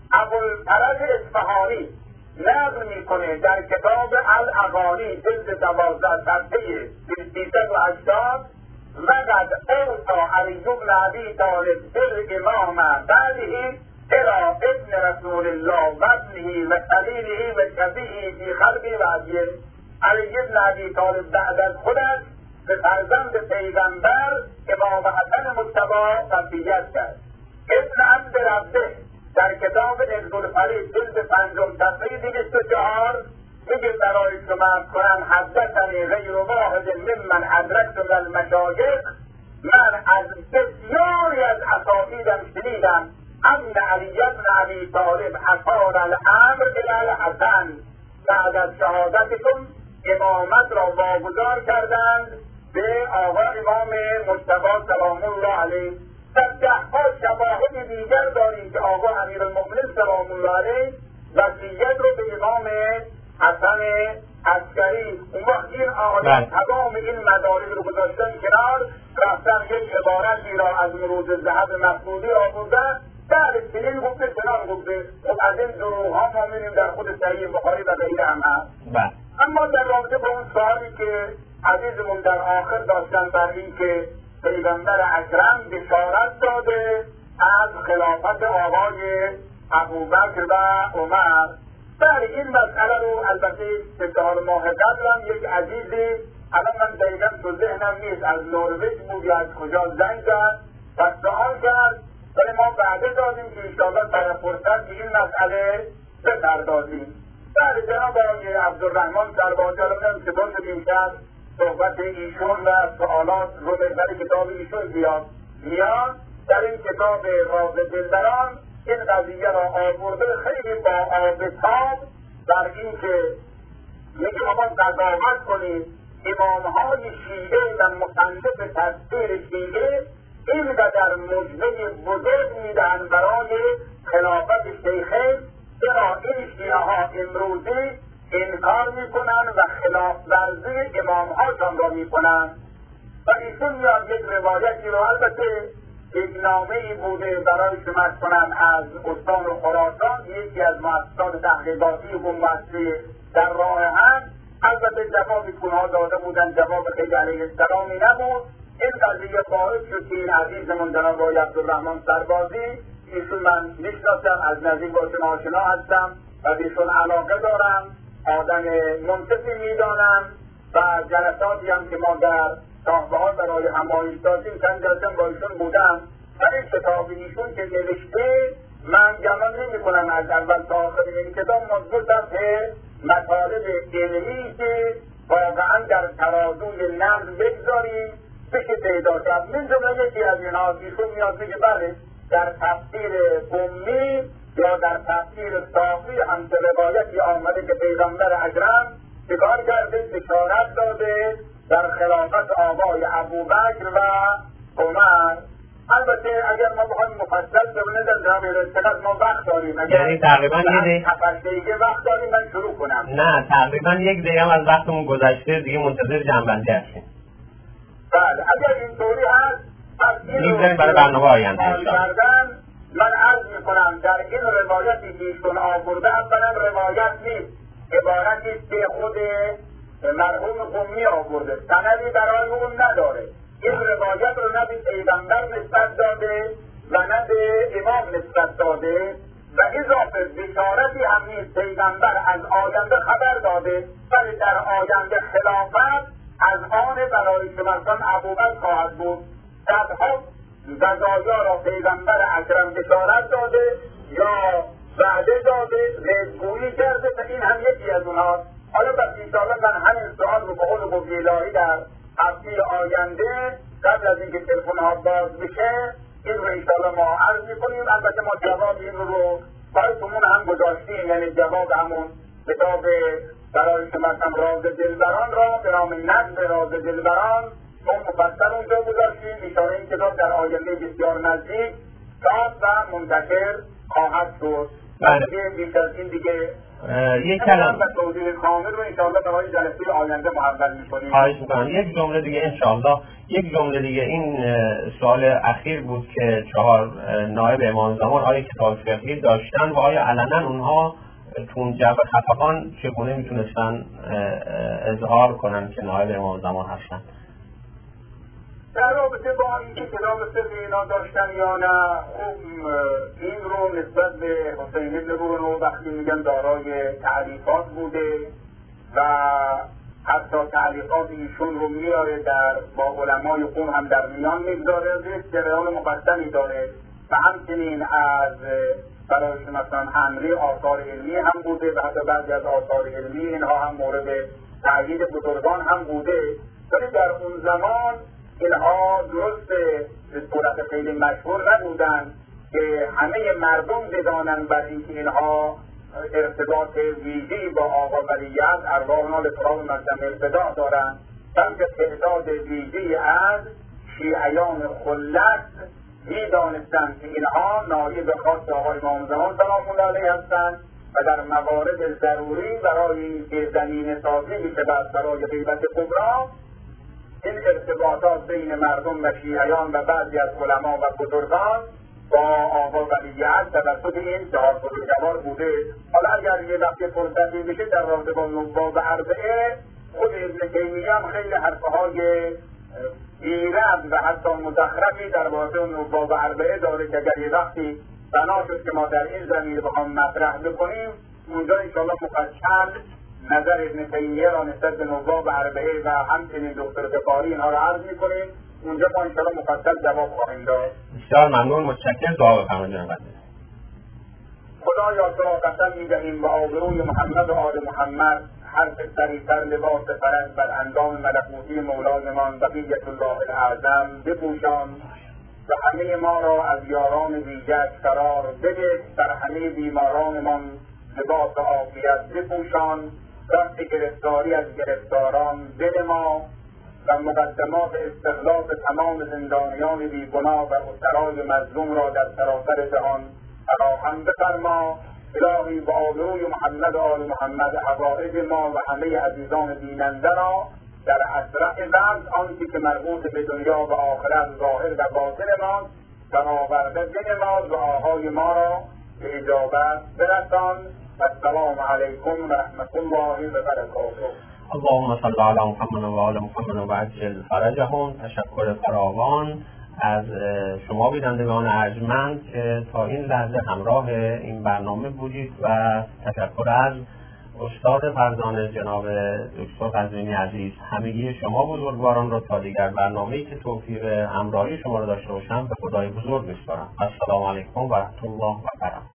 ابوالفرج اصفهانی نقل میکنه در کتاب الاغانی جلد دوازده صفحه سیصد و هشتاد وقد اوصى علی بن ابی طالب بالامام بعده الى ابن رسول الله و ابنه و خلیله و شفیعه فی خلق وحیه. علی بن ابی طالب بعد از خودش به فرزند پیغمبر امام حسن مجتبی وصیت کرد. ابن عبد ربه در کتاب عزالفرید جلد پنجم صفحه دویست و چهار میگه برای شما کنم حدثنی غیر واحد ممن ادرکت من المشایخ، من از بسیاری از اساتیدم شنیدم ان علی بن ابی طالب اثار الامر الی الحسن، بعد از شهادتشون امامت را واگذار کردند به آقا امام مجتبی سلام الله علیه. در دهها شواهد دیگر داریم که آقا امیرالمؤمنین سلام الله علیه وصیت رو به امام حسن عسکری، اون وقت این آقایان تمام این مدارک رو گذاشتن کنار، رفتن یک عبارتی را از مروز ذهب مقبولی آوردن، در سنین گفته چنان گفته. خب از این دروغ ها ما می‌بینیم در خود صحیح بخاری و غیره هم هست. اما در رابطه با اون سوالی که عزیزمون در آخر داشتن بر این که پیغمبر اکرم بشارت داده از خلافت آقای ابوبکر و عمر، در این مسئله رو البته سه چهار ماه قبل هم یک عزیزی، الان من دقیقا تو ذهنم نیست از نروژ بود یا از کجا زنگ زد و سوال کرد، ولی ما وعده دادیم که انشاءالله در فرصت به این مسئله بپردازیم. در جناب آقای عبدالرحمن سربازی الان که بند میکرد صحبت ایشون و سوالات رو در کتاب ایشون بیاد میاد، در این کتاب راز دلبران این قضیه را آورده خیلی با آبتاب در این که میگه آقا قضاوت کنید امامهای شیعه و مصنف تفسیر شیعه اینقدر مجمع بزرگ میدن برای خلافت شیخین، چرا این شیعه ها امروزی انکار میکنن و خلاف ورزی امامهاشان را میکنن. و ایشون میاد یک روایتی رو، البته یک نامه‌ای بوده برای شما کنم از استان و خراسان، یکی از مؤسسات تحقیقاتی و مؤسسه در راه هم، البته جوابی کنها داده بودن، جواب خیلی علیه السلامی نبود. این قضیه باعث شد که این عزیزمون جناب آقای عبدالرحمن سربازی، ایشون من میشناسم، از نزدیک با شما آشنا هستم و ایشون علاقه دارم، آدم منصفی میدانم و جلساتی هم که ما در شاهبهار برای همایش داشتیم چند جلسه با ایشون بودم. در این کتاب ایشون که نوشته من گمان نمی کنم از اول تا آخر این کتاب موضوع صفحه مطالب علمی که واقعا در ترازوی نقد بگذاریم بشه پیدا کرد. من جمله یکی از اینها ایشون میاد میگه بله در تفسیر امی یا در تفسیر صافی همچه روایتی آمده که پیغمبر اکرم چکار کرده، بشارت داده در خلافت آقای ابوبکر و عمر. البته اگر ما بخوایم مفصل ببینیم در جناب چقدر ما وقت داریم، یعنی تقریبا یه دقیقه هفت دقیقه وقت داریم من شروع کنم. نه تقریبا یک دقیقه هم از وقتمون گذشته، دیگه منتظر جنبندی هستیم. بله اگر اینطوری هست پس این رو برای برنامه آینده من عرض میکنم در این روایتی که ایشون آورده اولا روایت نیست، عبارتی است که خود مرحوم قمی آورده، سندی برای اون نداره. این روایت رو نه به پیغمبر نسبت داده و نه به امام نسبت داده و اضافه بشارتی هم نیست. پیغمبر از آینده خبر داده ولی در آینده خلافت از آن برای شمسان ابوبکر خواهد بود. صدها وضایا را پیغمبر اکرم بشارت داده یا وعده داده، ریزگویی کرده که این هم یکی از اونهاست. حالا بس انشاءالله من همین سؤال رو به قول قویلایی در هفته آینده قبل از اینکه تلفن ها باز بشه این رو انشاءالله ما عرض میکنیم. البته ما جواب این رو براتون هم گذاشتیم، یعنی جواب همون کتاب برای شما هم راز دلبران را به نام نقد راز دلبران اون مفصل اونجا گذاشتیم. انشاءالله این کتاب در آینده بسیار نزدیک چاپ و منتشر خواهد شد. بله. بیش از این دیگه یک کلام و توضیح کامل رو انشاءالله برای جلسه آینده محول می‌کنیم. خواهش می‌کنم. یک جمله دیگه انشاءالله یک جمله دیگه این سوال اخیر بود که چهار نایب امام زمان آیا کتاب فقهی داشتن و آیا علنا اونها تو اون جو خفقان چگونه میتونستن اظهار کنن که نایب امام زمان هستن؟ در رابطه با اینکه کتاب فقهی اینا داشتن یا نه، خب این رو نسبت به حسین ابن برونو وقتی میگن دارای تعلیفات بوده و حتی تعلیقات ایشون رو میاره در با علمای قوم هم در میان میگذاره، یک جریان مقدمی داره و همچنین از برای مثلا امری آثار علمی هم بوده و حتی بعضی از آثار علمی اینها هم مورد تأیید بزرگان هم بوده. ولی در اون زمان اینها درست به صورت خیلی مشهور نبودن که همه مردم بدانن بر اینکه اینها ارتباط ویژه‌ای با آقا ولیعهد ارواحنا لتراب مقدم ارتباط دارند، بلکه تعداد ویژه‌ای از شیعیان خلت می‌دانستند که اینها نایب خاص آقای امام زمان سلام الله علیه هستند و در موارد ضروری برای اینکه زمینه سازی می‌شود برای غیبت کبری این ارتباطات بین مردم و شیعیان و بعضی از علما و بزرگان با آقا ولیعهد توسط این چهار بزرگوار بوده. حالا اگر یه وقت فرصتی بشه در رابطه با نواب اربعه خود ابن تیمیه هم خیلی حرفهای ایراد و حتی مزخرفی در رابطه نواب اربعه داره که اگر یه وقتی بنا شد که ما در این زمینه بخوام مطرح بکنیم اونجا انشاءالله مفصل نظر ابن تیمیه را نسبت به نواب اربعه و همچنین دکتر غفاری اینها را عرض میکنیم. اونجا ما انشاءالله مفصل جواب خواهیم داد. بسیار ممنون، متشکرم. دعا بفرمایید جناب. خدایا تو را قسم می‌دهیم و آبروی محمد و آل محمد هر سریعتر لباس فرج بر اندام ملکوتی مولایمان بقیت الله الاعظم بپوشان و همه ما را از یاران ویژه‌اش قرار بده. بر همه بیمارانمان لباس عافیت بپوشان، دست گرفتاری از گرفتاران بنما و مقدمات استخلاص تمام زندانیان بیگناه و اسرای مظلوم را در سراسر جهان فراهم بفرما. الهی با آبروی محمد و آل محمد حوائج ما و همه عزیزان بیننده را در اسرع وقت آنچه که مربوط به دنیا و آخرت ظاهر و باطن ماست و آورده بنماز و آهای ما را به اجابت برسان. السلام علیکم و رحمت الله و برکاته. اللهم صل علی محمد و آل محمد و عجل فرجهم. تشکر فراوان از شما بینندگان ارجمند که تا این لحظه همراه این برنامه بودید و تشکر از استاد فرزانه جناب دکتر قزوینی عزیز. همگی شما بزرگواران را تا دیگر برنامه‌ای که توفیق همراهی شما را داشته باشم به خدای بزرگ می‌سپارم. السلام علیکم و رحمت الله و برکاته.